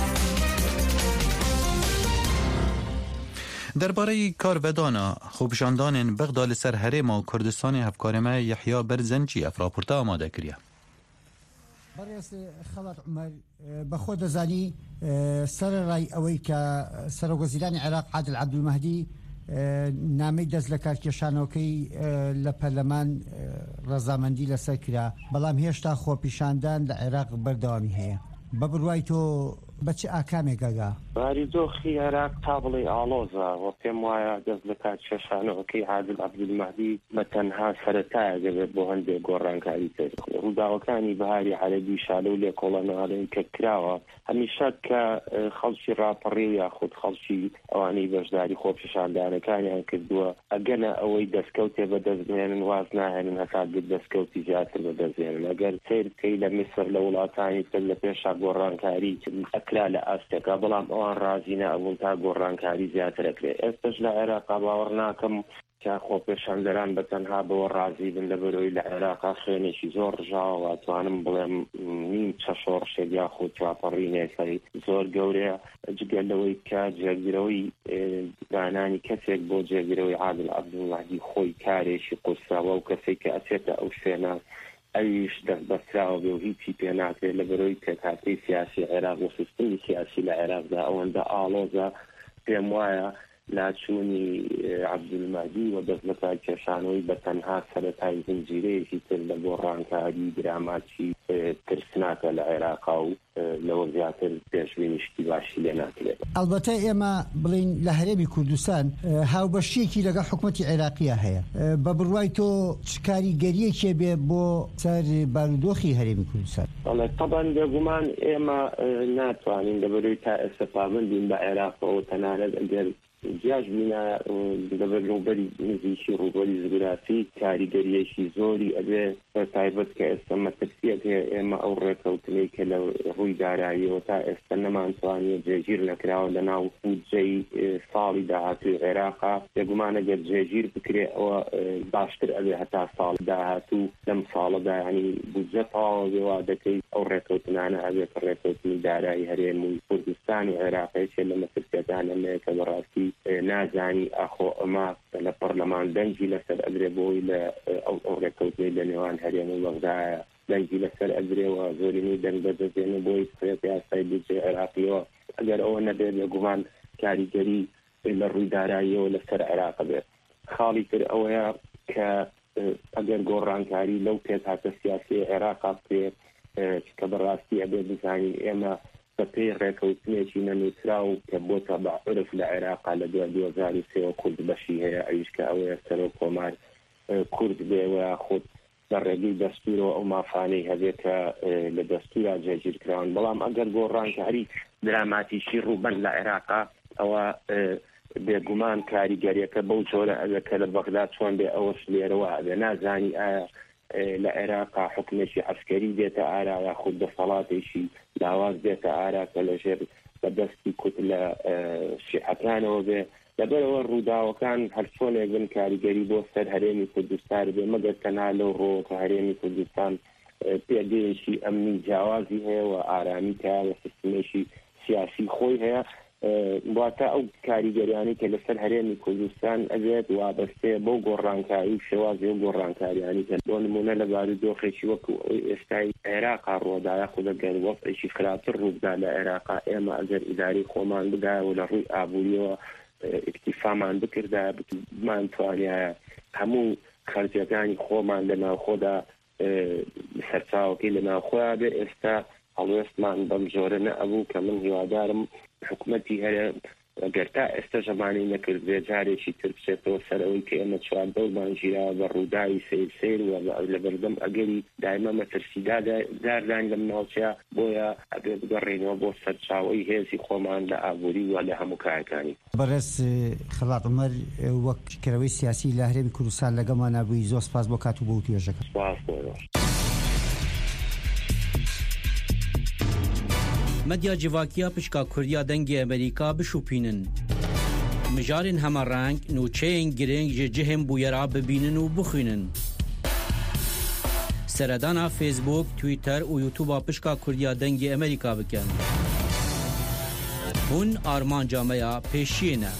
Speaker 2: درباره کاربدانا خوبشاندان بغدا لسر هرم و کردستان هفکارمه یحیی برزنجی افراپورتا آماده کریه.
Speaker 10: بەڕێز خەڵات عومەر بە خۆ دەزانی سەر ڕای ئەوەی کە سەرۆکوەزیرانی عێراق عادل عەبدولمەهدی نامەی دەست لە کارکێشانەوەکەی لە پەرلەمان ڕەزامەندی لەسەر کرا، بەڵام هێشتا خۆپیشاندان لە عێراق بەردەوامی هەیە. بە بڕوای تۆ بە چ ئاکامێکگەگا؟
Speaker 11: باریدۆخی عێراق تا بڵێ ئاڵۆزە و پێم وایە دەست لە کارکێشانەوەکەی عادل عەبدولمەهدی بە تەنها سەرەتایە دەبێت بۆ هەندێک گۆڕانکاری تر. ڕووداوەکانی بەهاری عەرەبی شالە و لێکۆڵەنەوەی کە کراوە هەمیشە کە خەڵکی ڕاپەڕی یاخود خەڵکی ئەوانەی بەشداری خۆپیشاندانەکانیان کردووە ئەگەنە ئەوەی دەستکەوتێ بەدەستبێنن واز ناهێنن هەتا دەستکەوتی زیاتر بەدەستێنن. ئەگەر سیر بکەی لە میسر لە وڵاتانی تر لە پێشا گۆڕانکاری ئەکرا لە ئاستێکا، بەڵام ئەوان ڕازی نەبوون تا گۆڕانکاری زیاتر ئەکرێت. ئێستش لە عێراقا باوەڕ ناکەم کە خۆپیشاندەران بە تەنها بەوە ڕازی بن لە بەرەوەی لە عێراقا خوێنێکی زۆر ڕژاوە توانم بڵێم نیم چەشۆڕشێک یاخود چاپەڕینێکی زۆر گەورەیە جگە لەوەی کە جێگیرەوەی دانانی کەسێک بۆ جێگیرەوەی عادل عەبدولمەهدی خۆی کارێکی قورساوە و کەسێک کە ئەچێتە ئەو شوێنە ئەویش دەست بەستراوە بێ و هیچی پێ ناکرێت لە بەرەوەی پێکهاتەی سیاسی عێراق و سیستەمی سیاسی لە عێراقدا ئەوەندە ئاڵۆزە. پێم وایە لاچوونی عەبدولمەهدی و دەست لە کارکێشانەوەی بە تەنها سەرەتای زنجیرەیەکی تر لە گۆڕانکاری دراماتی ترسناکە لە عێراقا و لەوە زیاتر پێشبینیشتی باشی لێ ناکرێت.
Speaker 10: ئەلبەتە ئێمە بڵین لە هەرێمی کوردستان هاوبەشیەکی لەگەڵ حکومەتی عێراقیە هەیە. بە بڕوای تۆ چ کاریگەریەکێ بێ بۆ سەر بارودۆخی هەرێمی کوردستان؟
Speaker 11: بەڵێ تەبەن بێگومان ئێمە ناتوانین لەبەرەوەی تا ئێستا پابندین بە عێراقەوە تەنانەت ئەگەر جیاج بینە لەبەر ڕووبەری نزیکی ڕووبەری زگرافی کاریگەریەکی زۆری ئەبێ تایبەت کە ئێستا مەترسیەک هەیە ئێمە ئەو ڕێکەوتنەی کە لە ڕووی داراییەوە تا ئێستا نەمانتوانێت جێگیر نەکراوە لە ناو بودجەی ساڵی داهاتووی عێراقا. بێگومان ئەگەر جێگیر بکرێ ئەوە باشتر ئەبێ هەتا ساڵ داهاتوو لەم ساڵەدا ینی بودجە تەواو بێ وا دەکەی ئەو ڕێکەوتنانە ئەبێت ڕێکەوتنی دارایی هەرێمی کوردستان و عێراقیە لە مەترسیەکانەیە کە بەڕاستی نازانی ئاخۆ ئەمە لە پەرلەمان دەنگی لەسەر ئەدرێ بۆی لە ئەو ڕێکەوتنەی لە نێوان هەرێم و بەغدایە دەنگی لەسەر ئەدرێەوە زۆرینی دەنگ بەدەستێنێ بۆی سێت یاسای بودجەی عێراقیەوە. ئەگەر ئەوە نەبێت بێگومان کاریگەری لە ڕووی داراییەوە لەسەر عێراق بێت. خاڵی تر ئەوەیە کە ئەگەر گۆڕانکاری لەو پێکهاتە سیاسی عێراقا بکرێت کە بەڕاستی ئەبێ بزانین ئێمە بەپێی ڕێکەوتنێکی نەنووسرا و کە بۆتە بەعرف لە عێراقا لە دوای دوو هەزار و سێ کورد بەشی هەیە ئەویش کە ئەوەیە سەرۆک کۆمار کورد بێوە خۆت لە ڕێگەی دەستورەوە ئەو مافانەی هەبێت کە لە دەستورا جێگیرکراون. بەڵام ئەگەر گۆڕانکاری دراماتیشی ڕووبەر لە عێراقا ئەوە بێگومان کاریگەریەکە بەو جۆرە ئەوەکە لە بەغدا چۆن بێ ئەوەش لێرەوە ئەبێ نازانی ئایا لە عێراقا حکومێکی عەسکەری دێتە ئارا یا خود دەسەڵاتێکی لاواز دێتە ئارا کە لەژێر بە دەستی کوت لە شیعەکانەوە بێ. لەبەرەوە ڕووداوەکان هەر چۆنێک بن کاریگەری بۆ سەر هەرێمی کوردستان بێ مەگەر تەنها لەو ڕۆکە هەرێمی کوردستان پێگەیەکی ئەمنی جیاوازی هەیە و ئارامی تا و سیستمێکی سیاسی خۆی هەیە. واتە ئەو کاریگەریانی کە لەسەر هەرێمی کوردستان ئەبێت وابەستێ بۆ گۆڕانکاری و شێوازی و گۆڕانکاریانی کە بۆ نمونە لە بارودۆخێکی وەکو ئێستای عێراقا ڕۆدایە خودەگەر وەفێکی خراپتر ڕووبدا لە عێراقا ئێمە ئەگەر ئیداری خۆمان بدایەوە لە ڕووی ئابووریەوە ئیکتیفامان بکردایە بمان توانایە هەموو خەرجەکانی خۆمان لە ناوخۆدا سەرچاوەکەی لە ناوخۆیان بێ. ئێستا هەڵوێستمان بەم جۆرە نەبوو کە من هیوادارم حکومەتی هەیە ئەگەر تا ئێستا ژەمانەی نەکرد بێ جارێکی تر بچێتەوە سەرەوەی کە ئێمە چواردە و مانگیراوە بە ڕووداوی سیر سیر و لە بەردەم ئەگەری دایمە مەترسیدا داردان لەم ناوچەیە بۆیە ئەبێ بگەڕێنەوە بۆ سەرچاوەی هێزی خۆمان لە ئابووری و لە هەموو کارەکانی.
Speaker 10: بەڕێز خەڵات عومەر وەک کەرەوەی سیاسی لە هەرێمی کوردستان لەگەڵمان نبووی زۆر سپاس بۆ کات و بۆ توێژەکە.
Speaker 14: مدیا جیواکیا پشکا کردیا دنگی امریکا بشوپینن مجارن همه رنگ نوچهین گرنگ جهم بویرا ببینن و بخوینن سردانا فیسبوک تویتر و یوتیوب پشکا کردیا دنگی امریکا بکن هون آرمان جامعه پیشینه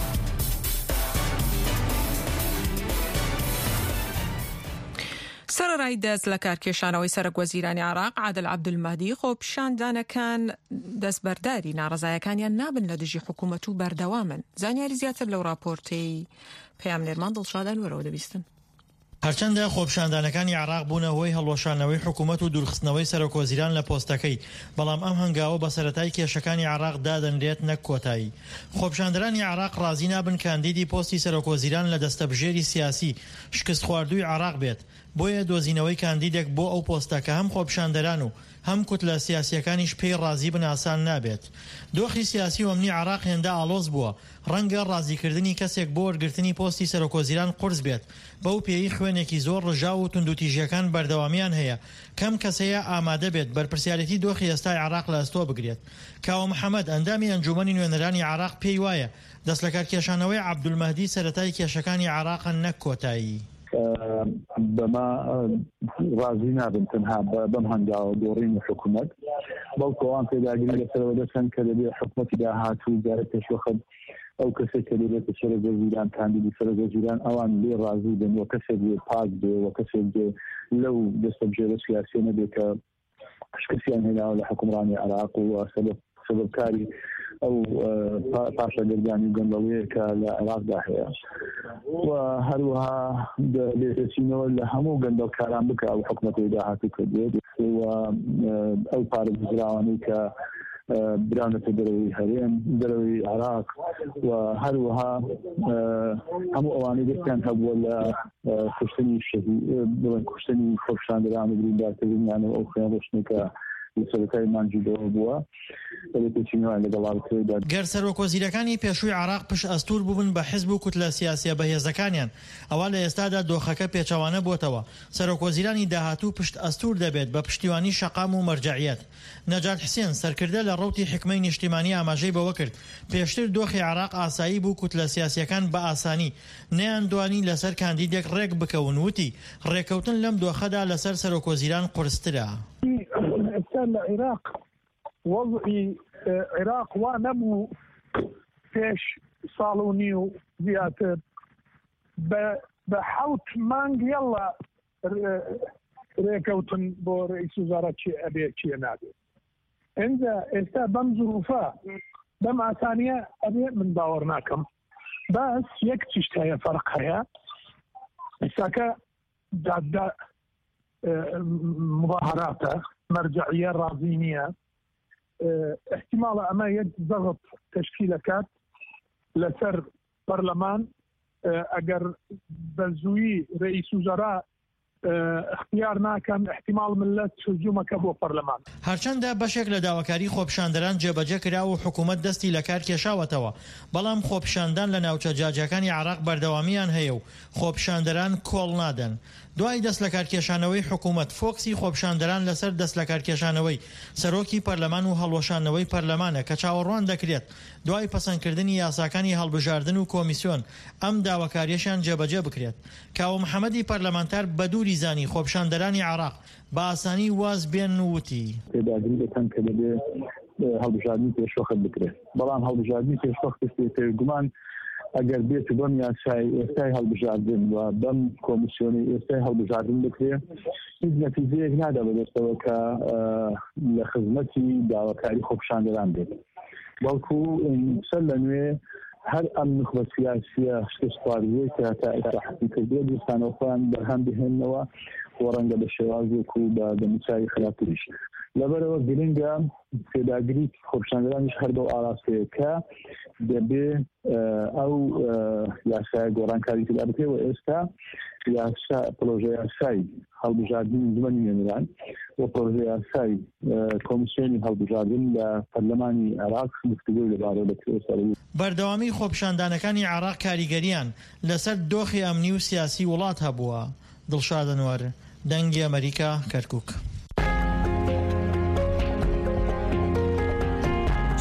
Speaker 1: سەرڕای دەست لە کارکێشانەوەی سەرۆکوەزیرانی عێراق عادل عەبدولمەهدی خۆپیشاندانەکان دەستبەرداری ناڕەزایەکانیان نابن لە دژی حکوومەت و بەردەوامن. زانیاری زیاتر لەو راپۆرتەی پەیامنێرمان دڵشادان وەرەوە دەبیستن.
Speaker 17: هەرچەندە خۆپیشاندانەکانی عێراق بوونە هۆی هەڵوەشانەوەی حکوومەت و دوورخستنەوەی سەرۆکوەزیران لە پۆستەکەی، بەڵام ئەم هەنگاوە بە سەرەتای کێشەکانی عێراق دادەنرێت نەک کۆتایی. خۆپیشاندەرانی عێراق ڕازی نابن کاندیدی پۆستی سەرۆکوەزیران لە دەستەبژێری سیاسی شکست خواردووی عێراق بێت، بۆیە دۆزینەوەی کاندیدێک بۆ ئەو پۆستەکە هەم خۆپیشاندەران و هەم کوتلە سیاسیەکانیش پێی ڕازی بن ئاسان نابێت. دۆخی سیاسی و ئەمنی عێراق هێندە ئاڵۆز بووە، ڕەنگە ڕازیکردنی کەسێک بۆ وەرگرتنی پۆستی سەرۆکوەزیران قورس بێت، بەو پێی خوێنێکی زۆر ڕژاو و توندوتیژیەکان بەردەوامیان هەیە، کەم کەسەیە ئامادە بێت بەرپرسیارەتی دۆخی ئێستای عێراق لە ئەستۆ بگرێت. کاوە محەممەد ئەندامی ئەنجومەنی نوێنەرانی عێراق پێی وایە دەست لە کارکێشانەوەی عەبدولمەهدی سەرەتای کێشەکانی عێراقن نەک کۆتایی.
Speaker 7: بەما ڕازی نابن تەنها بەم هەنگاوە دۆڕین حکوومەت، بەڵکوان پێداگیری لەسەرەوە دەکەن کە دەبێت حکوومەتی داهاتوو جارە پێشوەخت ئەو کەسێک کە دەبێت سەرۆکوەزیران کاندیدی سەرۆکوەزیران ئەوان لێ ڕازی بن وە کەسێک بێ پاک بێ وە کەسێک بێ لەو دەستەبژێرە سیاسی نەبێت کە شکستیان هێناوە لە حکومڕانی عێراق و سەبەبکاری ئەو پاشە گەردانی گەندەڵەیە کە لە عێراقدا هەیە و هەروەها لێدەچینەوە لە هەموو گەندەڵکاران بکە و حکوومەتی داهاتوو کردێت و ئەو پارێزراوانەی کە برانەتە دەرەوەی هەرێم دەرەوەی عێراق و هەروەها هەموو ئەوانەی دەستیان هەبووە لە کوشتنی بڵێن کوشتنی خۆپیشاندەران و بریندارکردنیان و ئەو خوێنڕشتێکە لەسەرەتای مانجیدەوە بووە
Speaker 17: گەر سەرۆکوەزیرەکانی پێشووی عێراق پشت ئەستور بوون بە حیزب و کوتلە سیاسیە بەهێزەکانیان، ئەوە لە ئێستادا دۆخەکە پێچەوانە بۆتەوە. سەرۆکوەزیرانی داهاتوو پشت ئەستور دەبێت بە پشتیوانی شەقام و مەرجەعیەت. نەجات حسێن سەرکردە لە ڕەوتی حکمەی نیشتیمانی ئاماژەی بەوە کرد پێشتر دۆخی عێراق ئاسایی بوو کوتلە سیاسیەکان بە ئاسانی نەیاندوانی لەسەر کاندیدێک ڕێک بکەون، وتی ڕێکەوتن لەم دۆخەدا لەسەر سەرۆکوەزیران قورسترە.
Speaker 21: العراق وضعي عراق ونمو فيش صالوني وزياتر بحوت مانج يلا ريكوتن بو رئيس وزراء ابي تشي نادي عند استا بمظروفا بما ثانيه ابي من داورناكم بس يكتشف هي فرق هي ساكا جاده مظاهراته مرجعيه رازينيه احتمال اما يد ضغط تشكيلات لسر برلمان اگر بزوي رئيس وزراء اختیار ناکەن احتیمال ملت هجوومەکە بۆ پەرلەمان.
Speaker 17: هەرچەندە بەشێک لە داواکاری خۆپیشاندەران جێبەجێ کرا و حکوومەت دەستی لە کار کێشاوەتەوە، بەڵام خۆپیشاندان لە ناوچە جاجەکانی عێراق بەردەوامیان هەیە و خۆپیشاندەران کۆڵ نادەن. دوای دەست لە کارکێشانەوەی حکوومەت فۆکسی خۆپیشاندەران لەسەر دەست لە کارکێشانەوەی سەرۆکی پەرلەمان و هەڵوەشانەوەی پەرلەمانە کە چاوەڕوان دەکرێت دوای پەسەندکردنی یاساکانی هەڵبژاردن و کۆمیسیۆن ئەم داواکاریەشیان جێبەجێ بکرێت. کاوە محەممەدی پەرلەمانتار بە دووری زانی خۆپیشاندەرانی عێراق بە ئاسانی واز بێن وتی
Speaker 7: پێداگیری دەکەن کە دەبێت هەڵبژاردننی پێشوەخت بکرێت، بەڵام هەڵبژاردننی پێشوەخت گومان ئەگەر بێت بەم یاسای ئێستای هەڵبژاردن و بەم کۆمیسیۆنی ئێستای هەڵبژاردن بکرێت هیچ نەتیجەیەک نادا بەدەستەوە کە لە خزمەتی داواکاری خۆپیشاندەران بێت، بەڵکو سەر لە نوێ هەر ئەم نخبە سیاسیە شکست خواردووی کە تا ئێستا حەکم کردووە دوستانەوە خۆیان بەرهەم بهێننەوە بۆ ڕەنگە بە شێوازێک و بە دەموچاوی خراپتریش. لەبەرەوە گرنگە پێداگیری خۆپیشاندەرانیش هەر بەو ئاراستەیە کە دەبێ ئەو یاسایە گۆڕانکاری تدا بکرێەوە. ئێستا یاسا پرۆژە یاسایی هەڵبژاردننی زمانی نوێنەران و پرۆژە یاسایی کۆمیسیۆنی هەڵبژاردن لە پەرلەمانی عێراق گفتوگۆی لەبارەوە دەکرێت.
Speaker 17: بەردەوامی خۆپیشاندانەکانی عێراق کاریگەریان لەسەر دۆخی ئەمنی و سیاسی وڵات هەبووە. دڵشاد ئەنوەر، دەنگی ئەمریکا، کەرکووک.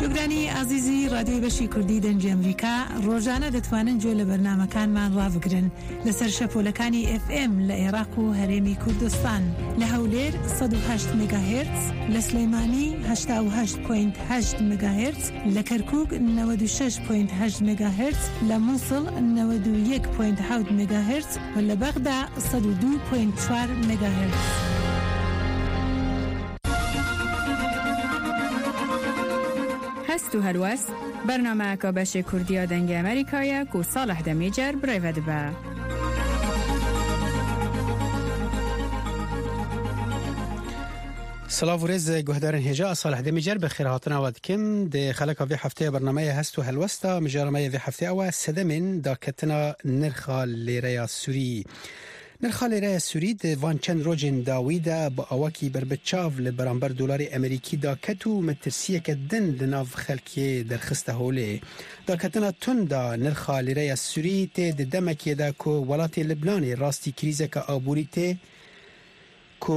Speaker 4: جوگرانی عزیزی رادیوی بەشی کوردی دەنگی ئەمریکا ڕۆژانە دەتوانن گوێ لە بەرنامەکانمان ڕابگرن لەسەر شەپۆلەکانی ئف ئێم لە عێراق و هەرێمی کوردستان لە هەولێر سەد و هەشت مێگاهێرتز، لە سلەیمانی هەشتا و هەشت کۆینت هەشت مێگاهێرتز، لە کەرکووک نەوەد و شەش کۆینت هەشت مێگاهێرتز، لە مووسڵ نەوەد و یەک کۆینت حەوت مێگاهێرتز و لە بەغدا سەد و دوو کۆینت چوار مێگاهێرتز.
Speaker 3: هەست و هەلوەست بەرنامەکە بەشی کوردیە دەنگی ئەمریکایە و ساڵح دەمیجەر برایڤەت بە.
Speaker 22: سلااو ورێز گوهدارن هێجا ساڵح دەمیجەر بە خێرهاتنەوە دکم دێ خەلەکە وێ هەفتەیە بەرنامەیە هەست و هەلوەستە مژارەمەیە وێ هەفتەیەوە سەدەمین داکەتنە نرخە لێرەیە سووری. نرخە لێرەیە سووری وان چەند ڕۆژێن داویدا بە ئەوەکی بربەچاو لە بەرامبەر دۆلاری ئەمریکی داکەت و مەترسیەکە دن لە ناو خەڵکێ دەرخستە هەولێ. داکەتنە توندا نرخە لێرەیە سووری تێ دەمەکێدا کۆ وڵاتی لبنانی ڕاستی کریزەکە ئابووری تێ کۆ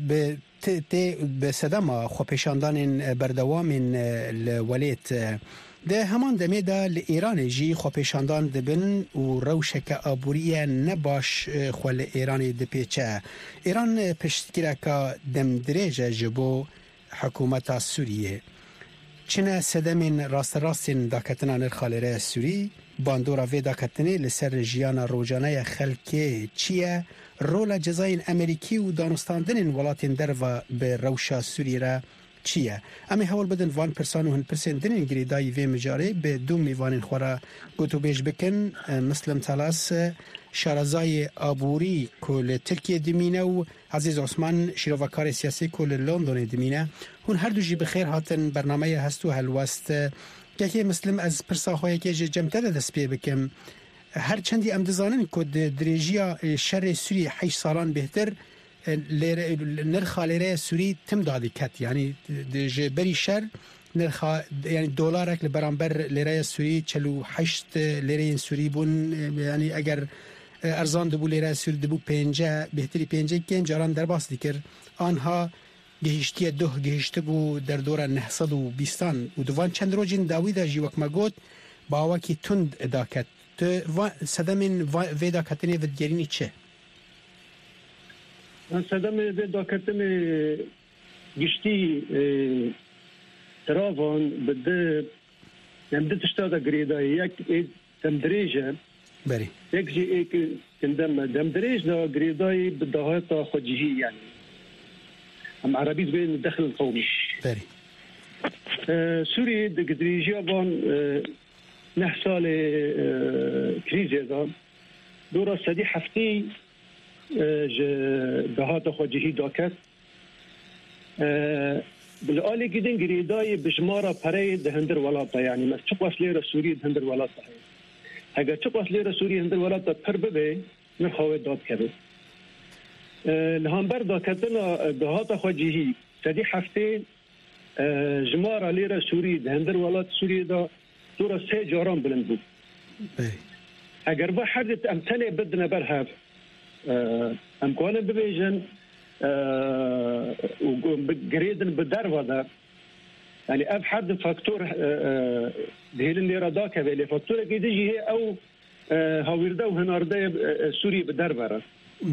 Speaker 22: تێ بە سەدەما خۆپێشاندانên بەردەوامên li welêt de heman demê de li Îranê jî xwepêşandan dibin û rewşeke abûriyê nebaş xwe li Îranê dipêçe. Îran piştgireka demdirêj e ji bo hikûmeta Sûriyê. Çine sedemên rasterastên daketina nirxa lêreya Sûrî, bandora vê daketinê li ser jiyana rojaneya xelkê çi ye? Rola cezayên Amerîkî û danûstandinên welatên derve bi rewşa Sûrî re çi ye? Em ê hewl bidin van pirsan û hin pirsên dinên girêdayî vê mijarê bi du mêvanên xwe re gotûbêj bikin. Muslim Talas şarazayê abûrî ku li Tirkiye dimîne û Ezîz Osman şîrovekarê siyasî ku li Londonê dimîne. Hûn her du jî bi xêr hatin bernameya hest û helwest. Gekê Muslim ez pirsa xwe yekê ji cem te de dest pê bikim. Her çendî em dizanin ku di dirêjiya şerê Sûrî heyş salan bêhtir nirxa lêreya Sûrî tim dadî ket. Yani ji berî şer nirxa yani dolarek li beramber lêreya Sûrî çel û heşt lêreyên Sûrî bûn. Yani eger erzan dibû lêreya Sûrî dibû pênce bêhtirî pêncekên caran derbas dikir. Anha gihîştiye duh gihîşti bû derdora neh sed û bîstan û divan çend rojên dawî de jî wek me got bawekî tund daket. Sedemên vê daketinê vidgerînî çi?
Speaker 23: Sedemê vê daketinê giştî travan bi di em di tişta de girêdayî yek ê demdirêj e
Speaker 22: berî yek
Speaker 23: jî ê kindem e demdirêj da girêdayî bi dahata xwecihî yani em erebî dibên dexil qewmî
Speaker 22: berî
Speaker 23: Sûriyê di gidirêjiya van neh salê krîzê da dora sedî heftê ji dahata xwecihî daket bi li alê gidin girêdayê bi jimara pereyê di hindir welata yani me çi qas lêra Sûriyê di hindir welata heye. Eger çi qas lêra Sûriyê hindir welata pir bibe nirxa wê dadkeve. Li hember daketina dahata xwecihî sedî heftê jimara lêra Sûrî di hindir welat Sûriyê da dora sê caran bilind bû. Eger ve herdit em tenê bidine ber hev em kanin bibêjin û girêdin bi derve de yani ev her di faktor dihêlin lêra dakeve lê faktorekê de jî hê ew hawîrde û hinardeyê Sûriyê bi derve re.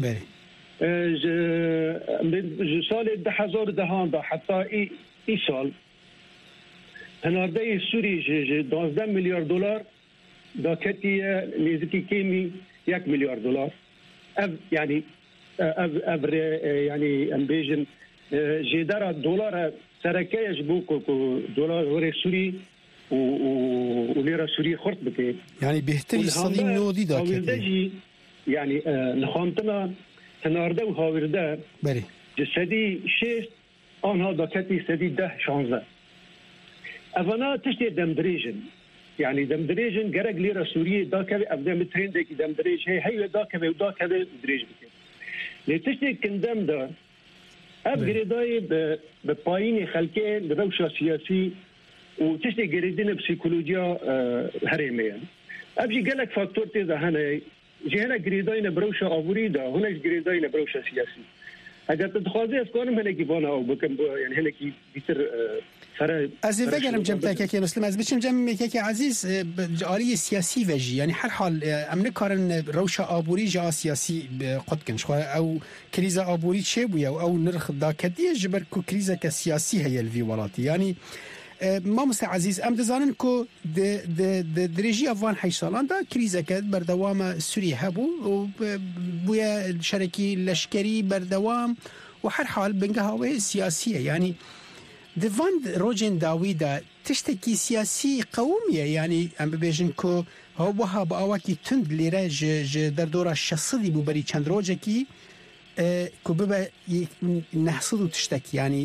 Speaker 23: Ji salê di hezar û dehan da heta î sal hinardeyê Sûrî ji duwazdeh milyar dolar daketiye nêzîkî kêmî yek milyar dolar. Ev yani ev ev yani em bêjin jêdera dolara serekeye ji bo ku dolar werê Sûrî û û lêra Sûrî xurt bike.
Speaker 22: Yani bêhtirî sedî nodî
Speaker 23: daketiye jî yani nixantina hinarde û hawîrde
Speaker 22: berî
Speaker 23: ji sedî şêst anha daketî sedî deh şanzde. Evana tiştê demdirêjin. Yani demdirêjin gerek lêra Sûriyê dakeve ev de mitrêndekî demdirêj heye hey wê dakeve û dakeve dirêj bike. Lê tiştê kindem de ev girêdayê bi payînê xelkê li rewşa siyasî û tiştê girêdîne psîkolojiya herêmê ye. Ev jî gelek faktor tê de hene ji hinek girêdayîne bi rewşa aborî de hinek girêdayîne bi rewşa siyasî. اگر تدخوازی از کنم هنگی بانا او بکم یعنی هنگی بیتر فرا
Speaker 22: از بگم جمع که مسلم از بچم جمع که عزیز عالی سیاسی وجی یعنی هر حال امن کارن روش آبوری جا سیاسی قد کنش خو او کریز آبوری چه بویا او نرخ داکدی جبر کو کریز که سیاسی هی الوی ولاتی یعنی ما مست عزیز ام دزانن کو د د د درجی افغان هی سالان دا کریزه که بردوام سوریه هبو و بویا شرکی لشکری بردوام و هر حال بنگهاوی سیاسیه یعنی دوان روجن داویدا تشتكي سياسي قومية يعني ام ببيجن كو هو وها باواكي تند ليرا ج ج در دورا الشخصي بو بري چند روجكي كو ببا نحصدو تشتكي يعني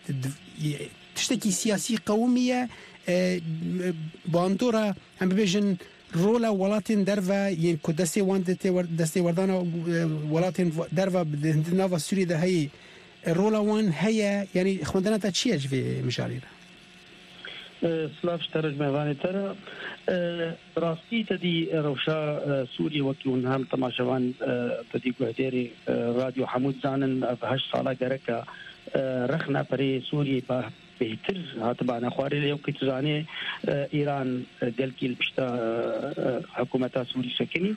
Speaker 22: تشتكي سياسي قومية باندورا ام ببيجن رولا ولاتين درفا ين كو دستي وان دستي وردانا ولاتين درفا بدنافا سوري ده هي الرولا وان هي يعني خوندنا تشيج في مشارير
Speaker 23: سلاف شترج مهواني ترى راستي تدي روشا سوريا وكيون هم تماشوان تدي قهديري راديو حمود زانن بهش صالة جركا رخنا بري سوريا با بهتر هاتبانا خواري ليو كتزاني إيران قلقي البشتا حكومة سوري سكني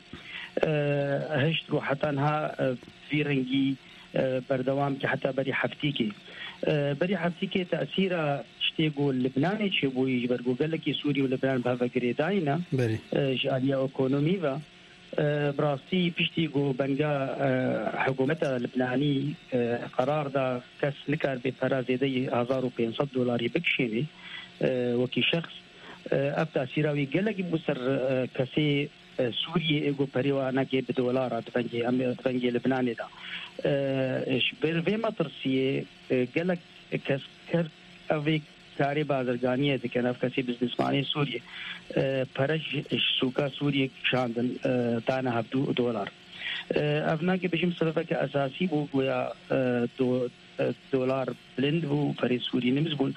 Speaker 23: هشت روحتان ها في رنجي بردوام که حتی بری هفتی که بری هفتی که تأثیر شتیگو لبنانی چه بویی برگو گلکی سوری و لبنان به وگری داینا جالیا اکونومی و براستی پشتیگو بنگا حکومت لبنانی قرار دا کس نکار به پرازیده هزار و پینصد دلاری بکشینی وکی شخص اب تأثیراوی گلکی بسر کسی سوریه ایگو پریوانا که به دولار دفنگی امی دفنگی لبنانی دا اش بروی مطرسیه گلک کس کر اوی کاری بازرگانیه دکن اف کسی بزنسمانی سوریه پرش سوکا سوریه شاندن دانا هفدو دولار افنا که بجیم صرفه که اساسی بو گویا دو دولار بلند بو پری سوری نمز بون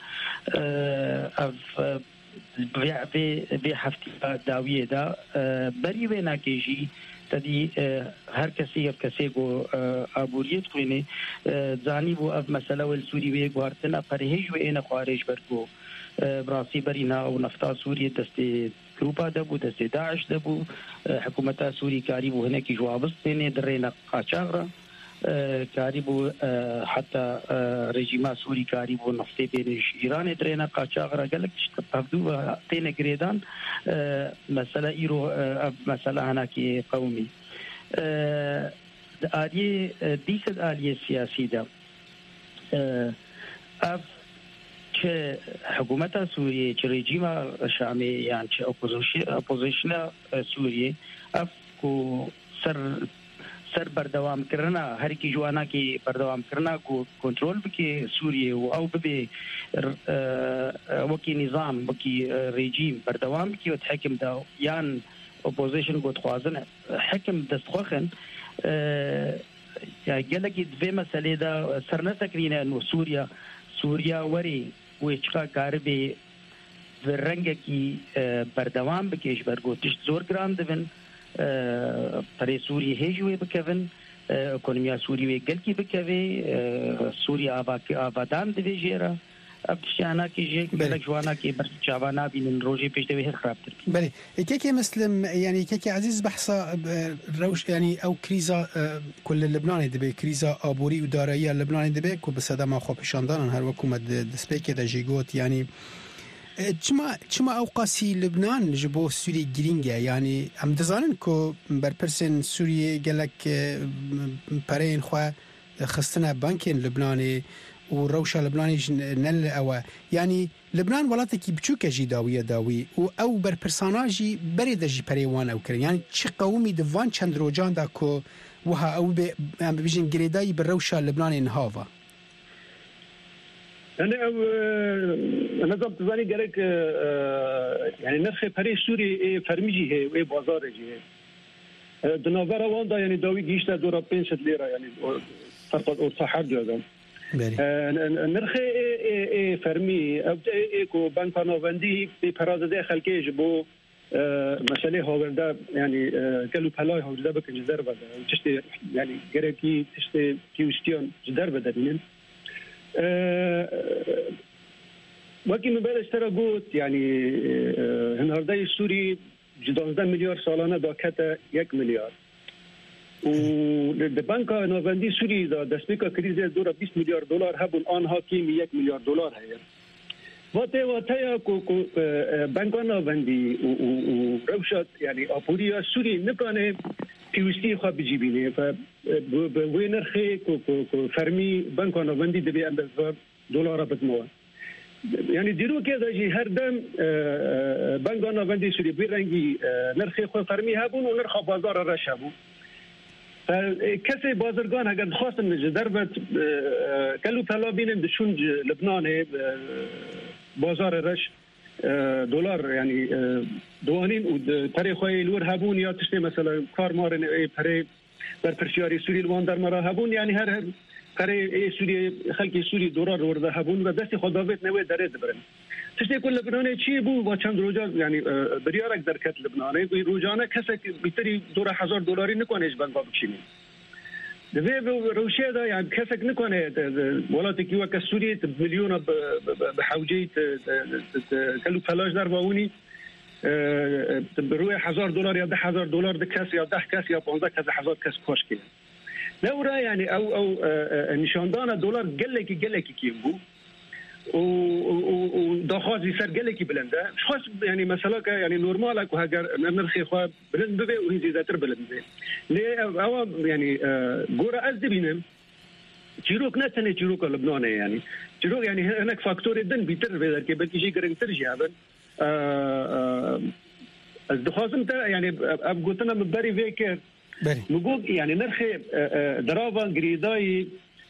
Speaker 23: اف في في حفتي داوية دا بري وينا كيجي تدي هر كسي كسيغو ابوريت خويني زاني بو اف مساله والسوري وي غارتنا فرهج وين خارج بركو براسي برينا او نفتا سوريا دستي جروبا دبو دستي داعش دبو حكومه سوري كاريبو هناك جوابس بين درينا قاچاغرا كاريبو حتى رجيما سوري كاريبو نفطي بين إيران درينا قاچاغرا قالك تبدو تين جريدان مسألة إيرو مسألة هناك قومي آلية ديسد آلية سياسية دا أف چه حكومة سوريا چه رجيما شامي يعني چه أوبوزيشن سوريا أف کو سر سر بردوام کرنا هر کی جوانا کی بردوام کرنا کو کنٹرول بکی سوریه و او به وکی نظام وکی رژیم بردوام کی و حکم دا یان اپوزیشن کو خوازن حکم دستخوخن یا گلکی دوی مسئله دا سر نسکرینه انو سوریا سوریا وری ویچقا کاربی ورنگ کی بردوام بکیش برگو تشت زور گرام دون برای سوریه هجوی بکن اکونومیا سوریه گلکی بکوی سوریه آبادان دوی جیرا ابتشانا کی جیک بلک جوانا کی بر جوانا بین روزی پیشته وی خراب تر
Speaker 22: بله كيكي مسلم يعني كيكي عزيز بحثا روش يعني او كريزا كل لبنان دبي كريزا ابوري وداريه لبنان دبي كو بصدمه خو بشاندان هر حكومه دسبيك ده جيغوت يعني چما چما اوقاسی لبنان جبو سوری گرینگه یعنی هم دزانن کو بر پرسن سوریه گلک پرین خو خستنا بانکین لبنانی و روشا لبنانی نل او یعنی لبنان ولاته کی بچوکه جی داویه داوی و او بر پرساناجی برید جی پریوان او کرن یعنی چی قومی دوان چند روجان دا کو وها او به بيجن گریدای بر روشا لبنانی نهاوا
Speaker 23: أنا نظام تزاني جرك يعني نرخ بري سوري فرميجي هي وي بازار جي دنافرا واندا يعني داوي جيشت دورا بينشت ليرة يعني فرق الصحة جدا نرخ فرمي أو إيكو بان فانوفندي ببراز ده خلكي جبو مسئله هاورده یعنی کلو پلای هاورده بکن جدر بده تشتی یعنی گرکی تشتی کیوستیان جدر بده بینن وقتی مبادش ترا گوت یعنی هنرده سوری دوازده میلیارد سالانه داکت یک میلیارد و د بانک نوبندی سوری دا دسپیکا کریز دورا بیست میلیارد دلار هبون آنها کیم یک میلیارد دلار هست وقتی وقتی کو کو بانک نوبندی و روشت یعنی آپوریا سوری نکنه پیوستی خواب بجیبینه و به وینرخی کو کو فرمی بانک نوبندی دبی اندازه دلار بدموه یعنی دیرو که داشتی هر دم بانک نوبندی سوری بیرنگی نرخی خو فرمی هبون و نرخ بازار رش هبون کسی بازرگان اگر خواستن جدر بد کلو پلا بینن دشون لبنان بازار رش دلار یعنی دوانین و پری خواه لور هبون یا تشتی مثلا کار مارن پری بر پرشیاری سوری لوان در مرا هبون یعنی هر هر پری سوری خلقی سوری دلار ورده هبون و دستی خداویت نوی داره دبرن تشتی کل لبنانه چی بو و چند روزا یعنی بریارک درکت لبنانه و روزانه کسی بیتری دور هزار دلاری نکنهش بند بچینی دوی روشه دا یعنی کسی نکنه ولاتی که وقت سوری میلیون به حوجه کلو پلاش در باونی بروی هزار دلار یا ده هزار دلار ده کسی یا ده کسی یا پانزده کسی هزار کسی کاش کنه نورا یعنی او او نشاندان دلار گله کی گله کی کیم بو و و داخوازی سر گله کی بلنده خاص یعنی مثلا که یعنی نورمال که اگر نرخی خو بلند ببه و زیادتر بلند ببه لی او یعنی گوره از دبینم چیروک نتنه چیروک لبنانه یعنی چیروک یعنی هناك فاکتور دن بیتر بدر که بلکه شی گرنگتر جیابن از دخوازم تا یعنی اب گوتنا مبری ویکر مگو یعنی نرخ دراوان گریدای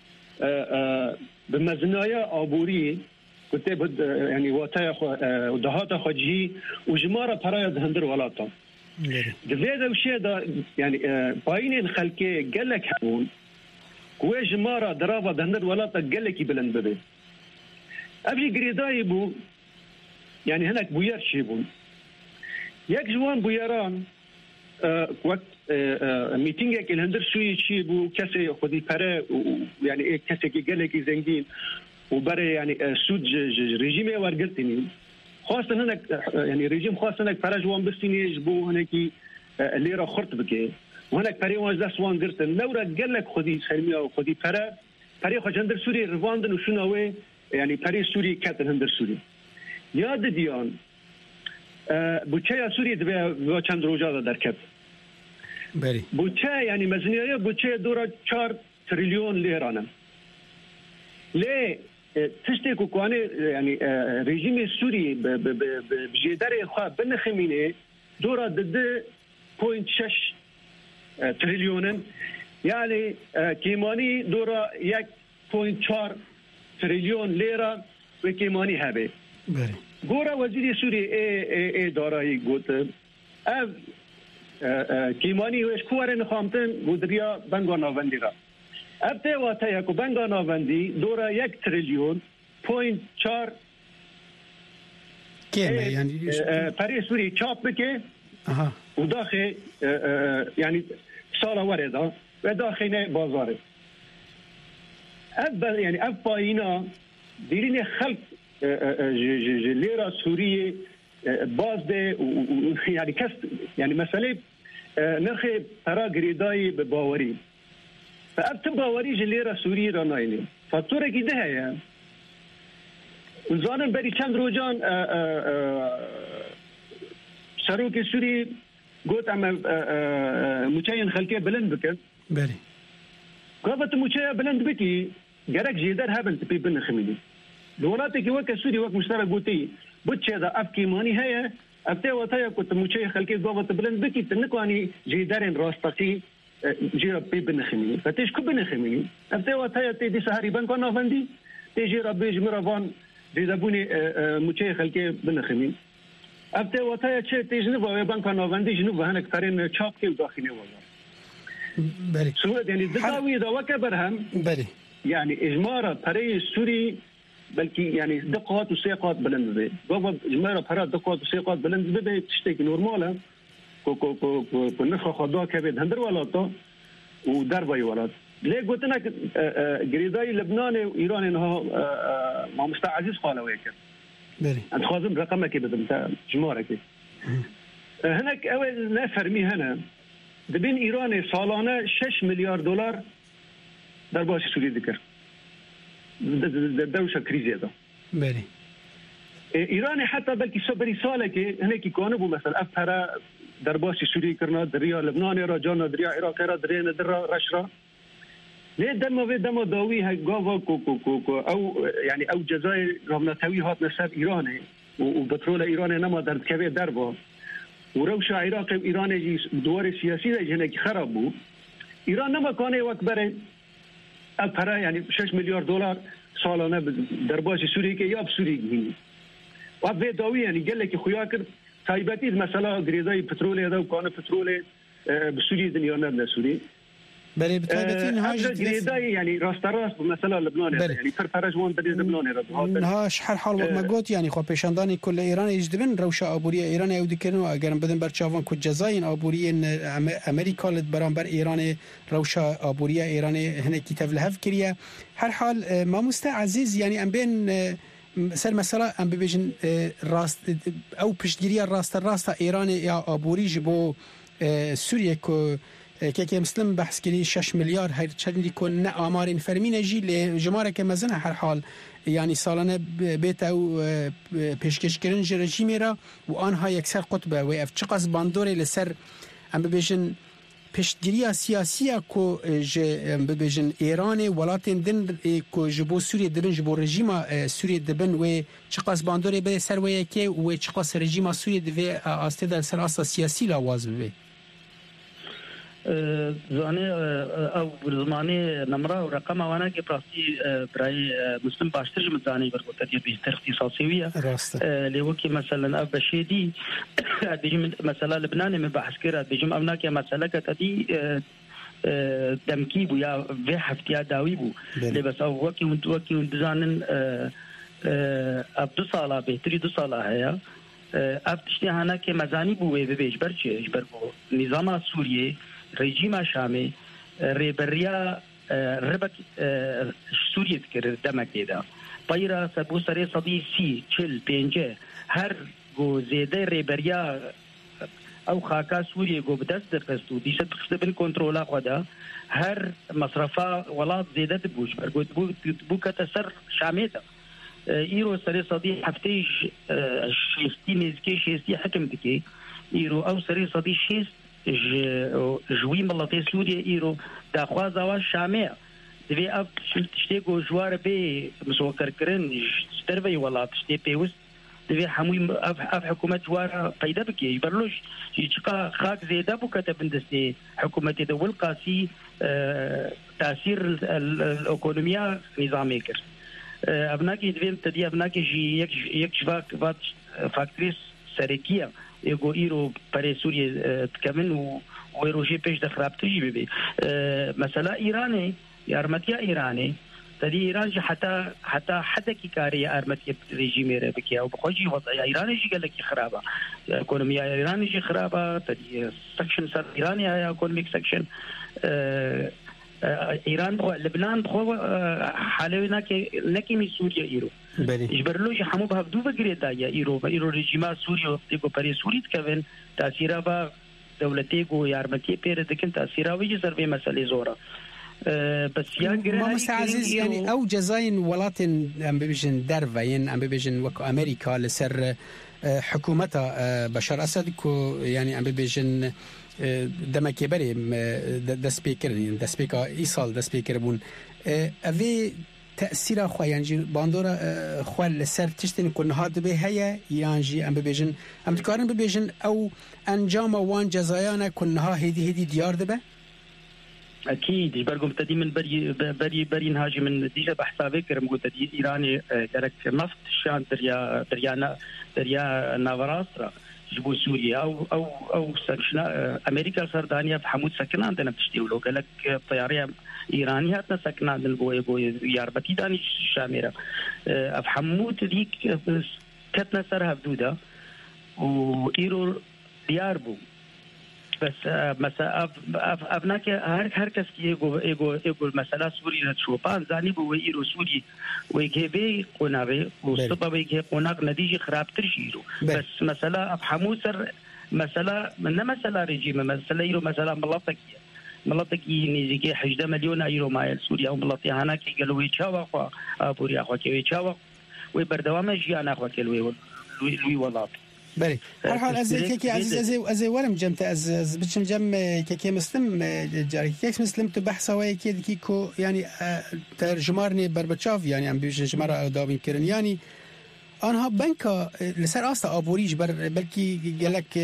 Speaker 23: بمزنايا عبوري كنت بد يعني واتايا ودهاتا خجي وجمارة برايا دهندر ولاتا دفيدا وشي دا يعني باينين خلقي قالك هبون كوي جمارة درافا دهندر ولاتا قالك بلند ببي ابجي قريداي بو يعني هناك بويار شيبون ياك جوان بوياران وقت میتینگ که هندر سوی چی بو کسی خودی پره یعنی کسی که گله کی زنگین و برای یعنی سود رژیم ورگرتنی خواستن هناك یعنی رژیم خواستن هناك پره جوان بستینیش بو هناکی لیرا خرط بکه و هناك پره واج دست وان گرتن نورا گلک خودی سرمی و خودی پره پره خود هندر سوری رواندن و شنوه یعنی پره سوری کتن هندر سوری یاد دیان بوچه سوری دو چند روزا در کت
Speaker 22: بله
Speaker 23: بوچه یعنی مزنیه بوچه دورا چهار تریلیون لیرانه لی تشتی که کوانه یعنی رژیم سوری بجدار خواه بنخمینه دورا ده پوینت شش تریلیونن یعنی کیمانی دورا یک پوینت چهار تریلیون لیره و کیمانی هبه
Speaker 22: بله
Speaker 23: گورا وزیر سوری ای ای دارایی گوت اف کیمانی وش کوارن خامتن گودریا بنگا ناوندی را اب ته واته یکو بنگا ناوندی دورا یک تریلیون پوینت چار
Speaker 22: کیمه یعنی
Speaker 23: پری سوری چاپ بکه
Speaker 22: اها
Speaker 23: و داخل یعنی سال ورده و داخل بازاره اب یعنی اب پایینا دیرین خلق لیرا سوریه باز ده یعنی کس یعنی مسئله نرخ پرا گریدای به باوری فابت باوری لیرا سوریه را ناینی فاتوره کی ده هیا زانن بری چند روزان سروک سوری گوت اما مچاین خلقه بلند بکن
Speaker 22: بله
Speaker 23: قابت مچایا بلند بکی گرک جیدر هبن تپی بن خمیدی دولتی که وقت سوری وقت مشترک بودی بود چه دا اب کیمانی هیا اب ته واتایا کت مچای خلقی قابت بلند بکی تنکوانی جیدرین راستاسی جیرا پی بنخمینی فتیش کو بنخمینی اب ته واتایا تی دی سهاری بنکو نافندی تی جیرا بیج مروان جیدابونی مچای خلقی بنخمین اب ته واتایا چه تی جنوب و بنکو نافندی جنوب هنک ترین چاپ کی داخلی وزار
Speaker 22: بله
Speaker 23: سواد یعنی دعوی دا وکبر هم
Speaker 22: بله
Speaker 23: يعني إجمارة بري سوري بلكي يعني دقات وسيقات بلند به بابا جماعه برا دقات وسيقات بلند به تشتكي نورماله كو كو كو كو نخ خدا كبد هندر ولا تو ودربي ولا ليه قلت لك جريداي لبنان وايران انها ما مستع عزيز قالوا هيك
Speaker 22: بلي
Speaker 23: انت خازم رقمك كده انت جمارك هناك اول نفرمي هنا دبين ايران سالانه ستة مليار دولار در باش سوري ذكر دوشه كريزي هذا
Speaker 22: بلي
Speaker 23: ايران حتى بلكي صبري سالك هناك كانوا مثلا افرا در باش سوري كرنا دريا لبنان را جانا دريا عراق را دريا در رشرا ليه دم في دم داوي هاي غافا كو كو كو كو او يعني او جزائر رغم توي هات نسب ايراني وبترول ايراني نما در كبير دربا وروش عراق ايران جي دوار سياسي هناك خربوا ايران نما كان وكبر افرا يعني ستة مليار دولار سالانه در باش سوري كي ياب سوري هني وابي داوي يعني قال لك خويا كر تايبتي مثلا غريزاي بترول هذا وكان بترول بسوري دنيا نبدا سوري
Speaker 22: بله بتايبتين هاج
Speaker 23: غريزاي يعني راست راست مثلا لبنان يعني فرفرج وان بدي لبنان
Speaker 22: هذا ها شحال حال ما قلت يعني خو پیشاندانی کل ایران يجدبن روشا ابوري ایران او دکنو اگر بدن برچاوان کو جزاین ابوري امریکا لد برانبر ایران روشا ابوري ایران هنا کتاب لهف کریه هر حال ما مست عزیز يعني ام بين سر مثلا ام ببیجن راست او پشتگیری راست راست ایران یا ابوري جبو سوریه کو که مسلم بحث کردی ستة ملیار هر چندی کن نه آمارین فرمینه جی لجماره که مزنه هر حال يعني سالانه بيت او پیشکش کردن رژیم را و آنها یکسر قطبه و اف چقاس باندوره لسر ام ببیجن پشتگیری سیاسی کو ج ام ببیجن ایران ولاتن دن کو جبو سوریه دبن جبو رژیم سوریه دبن و چقاس باندوره به سر و یکی و چقاس رژیم سوریه دوی استاد سر اساس سیاسی لاواز به
Speaker 5: زاني او زماني نمره ورقم وانا كي براسي براي مسلم باشتر مزاني بركوت دي بيستر اختصاصيه اللي وكي مثلا اب بشيدي بيجي مثلا لبنان من بحث كره بيجي امناك مثلا كتدي تمكيب ويا في حفتيا داويبو اللي بس او وكي وكي بزانن اب دو سالا بهتري دو سالا هيا اب تشتي هنا كي مزاني بو بيج برچه بركو نظام سوريه رژیم شامی ریبریا ربک سوریه کرد دمکی دا پایرا سبو سری صدی سی چل پنجه هر گو زیده ریبریا او خاکا سوریه گو بدست درخستو دیشت بخشت بین کنترولا خدا هر مصرفا ولاد زیده بوش برگو بو کتسر شامی دا ایرو سری صدی هفتیش شیستی نزکی شیستی حکم دکی ایرو او سری صدی شیست جوی ملت سوریه ایرو داخواز آواز شامه دوی اب تشتی گو جوار به مسوکر کرن ستروی ولات تشتی پیوست دوی هموی اب حکومت جوار پیدا بکی برلوش چقا خاک زیده بو کتا بندستی حکومت دو والقاسی تاثیر الاکونومیا نظامی کر ابناکی دویم تدی ابناکی جی یک جواک فاکتریس سرکیه يقول إيرو بري سوريا تكمل ويروجي بيش دخراب تجي ببي مثلا إيراني أرمتيا إيراني تدي إيران حتى حتى حتى كيكاري أرمتيا ريجيم ربكي أو بخوجي وضع إيراني جي قال لك خرابة إيكونوميا إيراني جي خرابة تدي سكشن صار إيراني هاي إيكونوميك سكشن إيران بخو لبنان بخو حالونا كي نكي من سوريا إيرو إجبرلوش حمو بهفدو بقري دايا إيرو إيرو رجيما سوريا تيجو بري سوريا تكفن تأثيرها با دولتيجو يارمتي بير دكن تأثيرها ويجي صار في مسألة زورة بس يا
Speaker 22: ما عزيز يعني أو جزاين ولاتن أم بيجن درفين أم بيجن وكو أمريكا لسر حكومتها بشار أسد كو يعني أم بيجن دمکی بری دست پیکردین دست پیکا ایسال دست پیکر بون اوی تأثیر خواه یعنی باندورا خواه لسر تشتین کنها دبه هیا یعنی ام ببیجن ام تکارن ببیجن او انجام وان جزایانه کنها هیدی هیدی دیار دبه
Speaker 5: اكيد برقم تدي من بري بري بري نهاجي من ديجا بحسابي كرم قلت دي ايراني كرك نفط شان دريا دريا دريا نافراسترا جبو سوريا او او او سكنه امريكا سردانيا بحمود سكنه عندنا بتشتيولو قال لك طياريه ايرانيه هاتنا سكنه عند البوي بوي ياربتي داني الشامره افحمود ديك كتنا سرها بدوده وايرو دياربو بس مسا ابناك هر هر کس کی ایگو ایگو ایگو مسئله سوری را شوپان زانی بو ایرو سوری و که بی قناوی و سبب که قناق نتیجه خرابتر شیرو بس مسئله افهمو سر مسئله نه مسئله رژیم مسئله ایرو مسئله ملاتکی ملاتکی نزدیک هجده میلیون ایرو مایل سوریا و ملاتی هانا کی گلوی چاوا خو ابوریا خو کی چاوا و بردوام جیانا خو کی لوی لوی ولات
Speaker 22: بله هر حال از کی عزیز از از ورم جمت از بچم جم کی مسلم جاری کی مسلم تو بحث وای کی کی کو یعنی ترجمارنی بربچاف یعنی ام بیش جمره داوین کرن یعنی آنها بنکا لسر آستا آبوریش بر بلکی گلک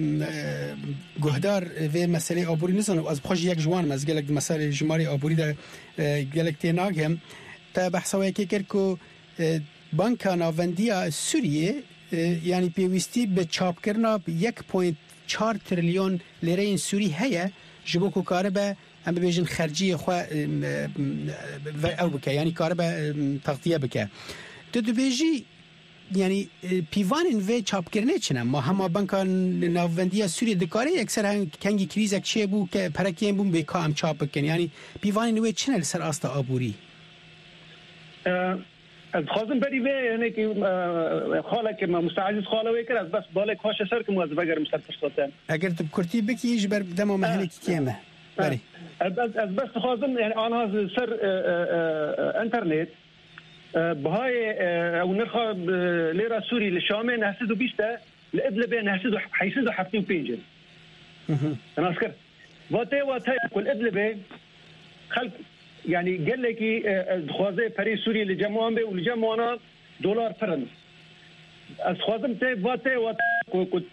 Speaker 22: گهدار و مسئله آبوری نیستن از بخوش یک جوان از گلک مسئله جماری آبوری در گلک تیناگ هم تا بحث وای کی کرد کو بانکا ناوندیا سوریه یعنی پیوستی به چاپ کردن یک و چهار تریلیون لیره این سوری هیا جبو کو کار به ام بیژن خرجی خو او بکه یعنی کار به تغطیه بکه تو دو بیجی یعنی پیوان و چاپ کردن چنم ما هم بانک ناوندی سوری دکاره اکثر کنگی کریز اکچه بو که پرکیم بو به کام چاپ بکن یعنی پیوان و چنل سر آستا آبوری
Speaker 23: از خواستم بری و یعنی که خاله که ما مستعجز خاله ویکر از بس بالای کاش سر که موظف اگر مستر فرصتن
Speaker 22: اگر تو کرتی بکی جبر دمو محلی کیمه بری
Speaker 23: از از بس خواستم یعنی آنها سر انترنت بهای او نرخ لیره سوری لشام نهصد و بیست لإدلب نهصد حيصد حفتي وبينجن انا اذكر واتي واتي كل إدلب خلق يعني قال لك خوازه بري سوري لجمعان به ولجمعنا دولار فرن از خوازم ته واتي واتي كنت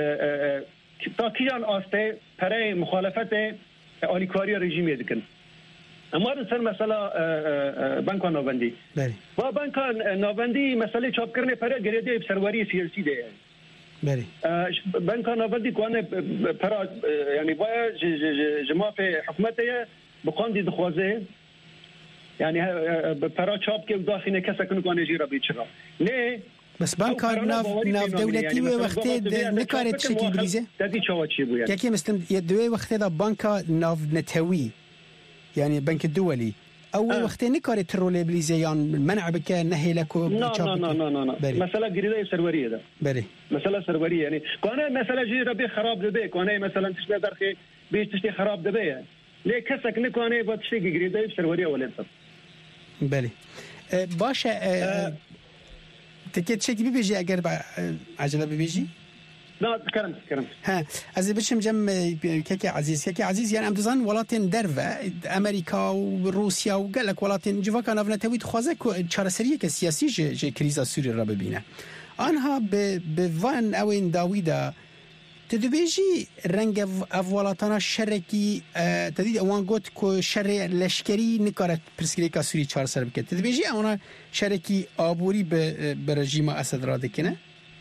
Speaker 23: تاكيان آسته بري مخالفت آلیکاری رژیمی دکن اما سر مسئله بانک نوبندی
Speaker 22: بله
Speaker 23: و بانک نوبندی مسئله چاپ کرنے پر گریدی سروری سیاسی ده
Speaker 22: بله
Speaker 23: بانک نوبندی کوانه پر یعنی باید جماعت حکومتیه بقاندی دخوازه یعنی پر چاپ که داخل کسا کنه کوانه جیرا بیچرا نه
Speaker 22: بس بانک ناف ناف دولتی و وقتی نکارت شکل بریزه
Speaker 23: دادی چاوت چی بود
Speaker 22: که کی مثلا یدوی وقتی دا بانک ناف نتوی يعني بنك الدولي او آه. وقت نكاري ترولي بليزيان منع بك نهي لك
Speaker 23: لا لا لا لا لا مساله جريده سروريه ده
Speaker 22: بري
Speaker 23: مساله سروريه يعني كون مساله جي ربي خراب دبي كون مثلا تشتي درخي بيش تشتي خراب دبي ليه كسك نكوني بتشتي جريده سروريه ولا انت
Speaker 22: بلي أه باشا أه تكيت شيء بيجي اگر عجله بيجي
Speaker 23: لا كرم كرم
Speaker 22: ها از بشم جم كيكي عزيز كيكي عزيز يعني ام دزان ولاتن درفه امريكا وروسيا وقال لك ولاتن جوا كان افنتوي خوازه چارسريه سياسي جي كريزا سوريا را ببينه انها بوان اوين داويدا تدبيجي رنگ اولاتنا شركي تدید اوان گوت کو شر لشکری نکارت پرسکریکا سوری چارسر بکت تدبيجي اونا شركي آبوری به رژیم اسد را دکنه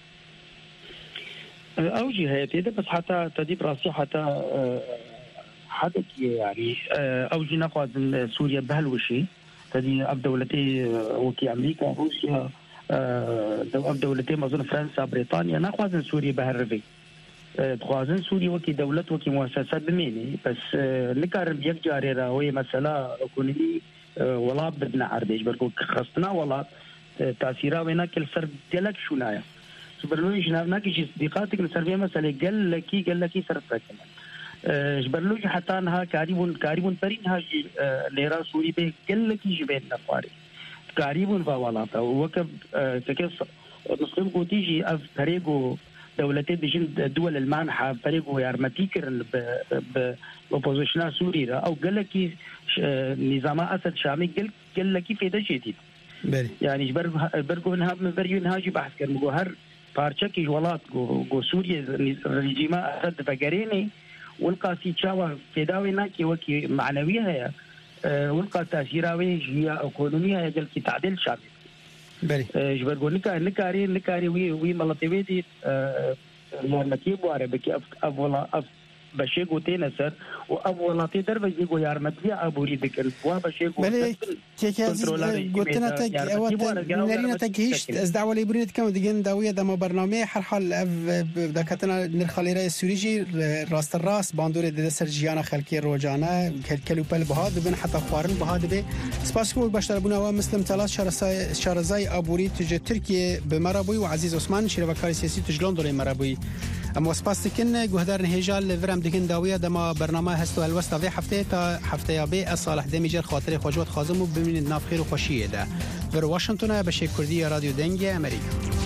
Speaker 5: أوجه هي كده بس حتى تديب راسي حتى حتى يعني أوجه نقاد سوريا بهالوشي تدي أب دولتي وكي أمريكا روسيا أب دولتي ما أظن فرنسا بريطانيا نقاد سوريا بهالرفي تخوازن سوريا وكي دولة وكي مؤسسة بميني بس نكار بيك جاري راوي مسألة أكوني ولا بدنا عربيش بركو خصنا ولا تأثيرها وينا كل سر دلك شو نايا جبرلوی جناب ناکیش صدیقاتك نسرفيه مسألة قال لكي قال لكي سرفتا كمان جبرلوی حتى انها كاريبون كاريبون برين هاجي ليرا سوري به قال لكي جبين نفاري كاريبون فوالاتا وكب تكيس مسلم کو تيجي اف فريقو دولتي بجن دول المانحة فريقو يارمتيكر بأوبوزيشنا سوري او قال لكي نظام اسد شامي قال قال لكي فيدا جديد يعني جبر برقو انها من بريون هاجي بحث كرمو هر پارچکی ولات گو گو سوریه رژیم اسد فقرینی والقاسي تشاوا فداوي ناكي وكي معنويه هي والقا تاثيراوي هي ايكونوميه هي دل كي تعديل شامل
Speaker 22: بلي
Speaker 5: جبر نكا نكاري نكاري وي وي ملطوي دي یارمەتی بوارە بکی ئەوڵا بەشێ گوتێنە سەر و ئەو وڵاتی دەربەزی بۆ یارمەتیە ئابووری دەکرد وا بەشێ
Speaker 22: گوتنەتە گەیشت ئەس داوەی برێت کەم دیگەن داویە دەمە بەرنامەیە هەرحال دەکەتنە نرخەلێرە سووریژی ڕاستە ڕاست باندۆرێ دەدە سەر ژیانە خەلکی ڕۆژانە کەلکەل و پەل بەها دەبن حتا خوارن بەها دەبێ سپاسکۆ بەشداربوونەوە مسلم تەلاس شارەزای ئابووری توجێ تورکیە بمەرەبووی و عزیز عوسمان شیرەوەکاری سیاسی توجلۆن دۆڕی مەرەبووی ئەم سپاس دکن گوهدارن هێژال لەڤرام دکن داویە دەما بەرنامە هەست و هەلوەستا vê هەفتەیە تا هەفتەیە بێ ئەساڵح دەمیجر خاطری خۆشوەت خازم و ببینید ناف خێر و خۆشیەدا بەر واشنگتۆنە بەشێ کوردی رادیۆ دەنگی ئەمریکا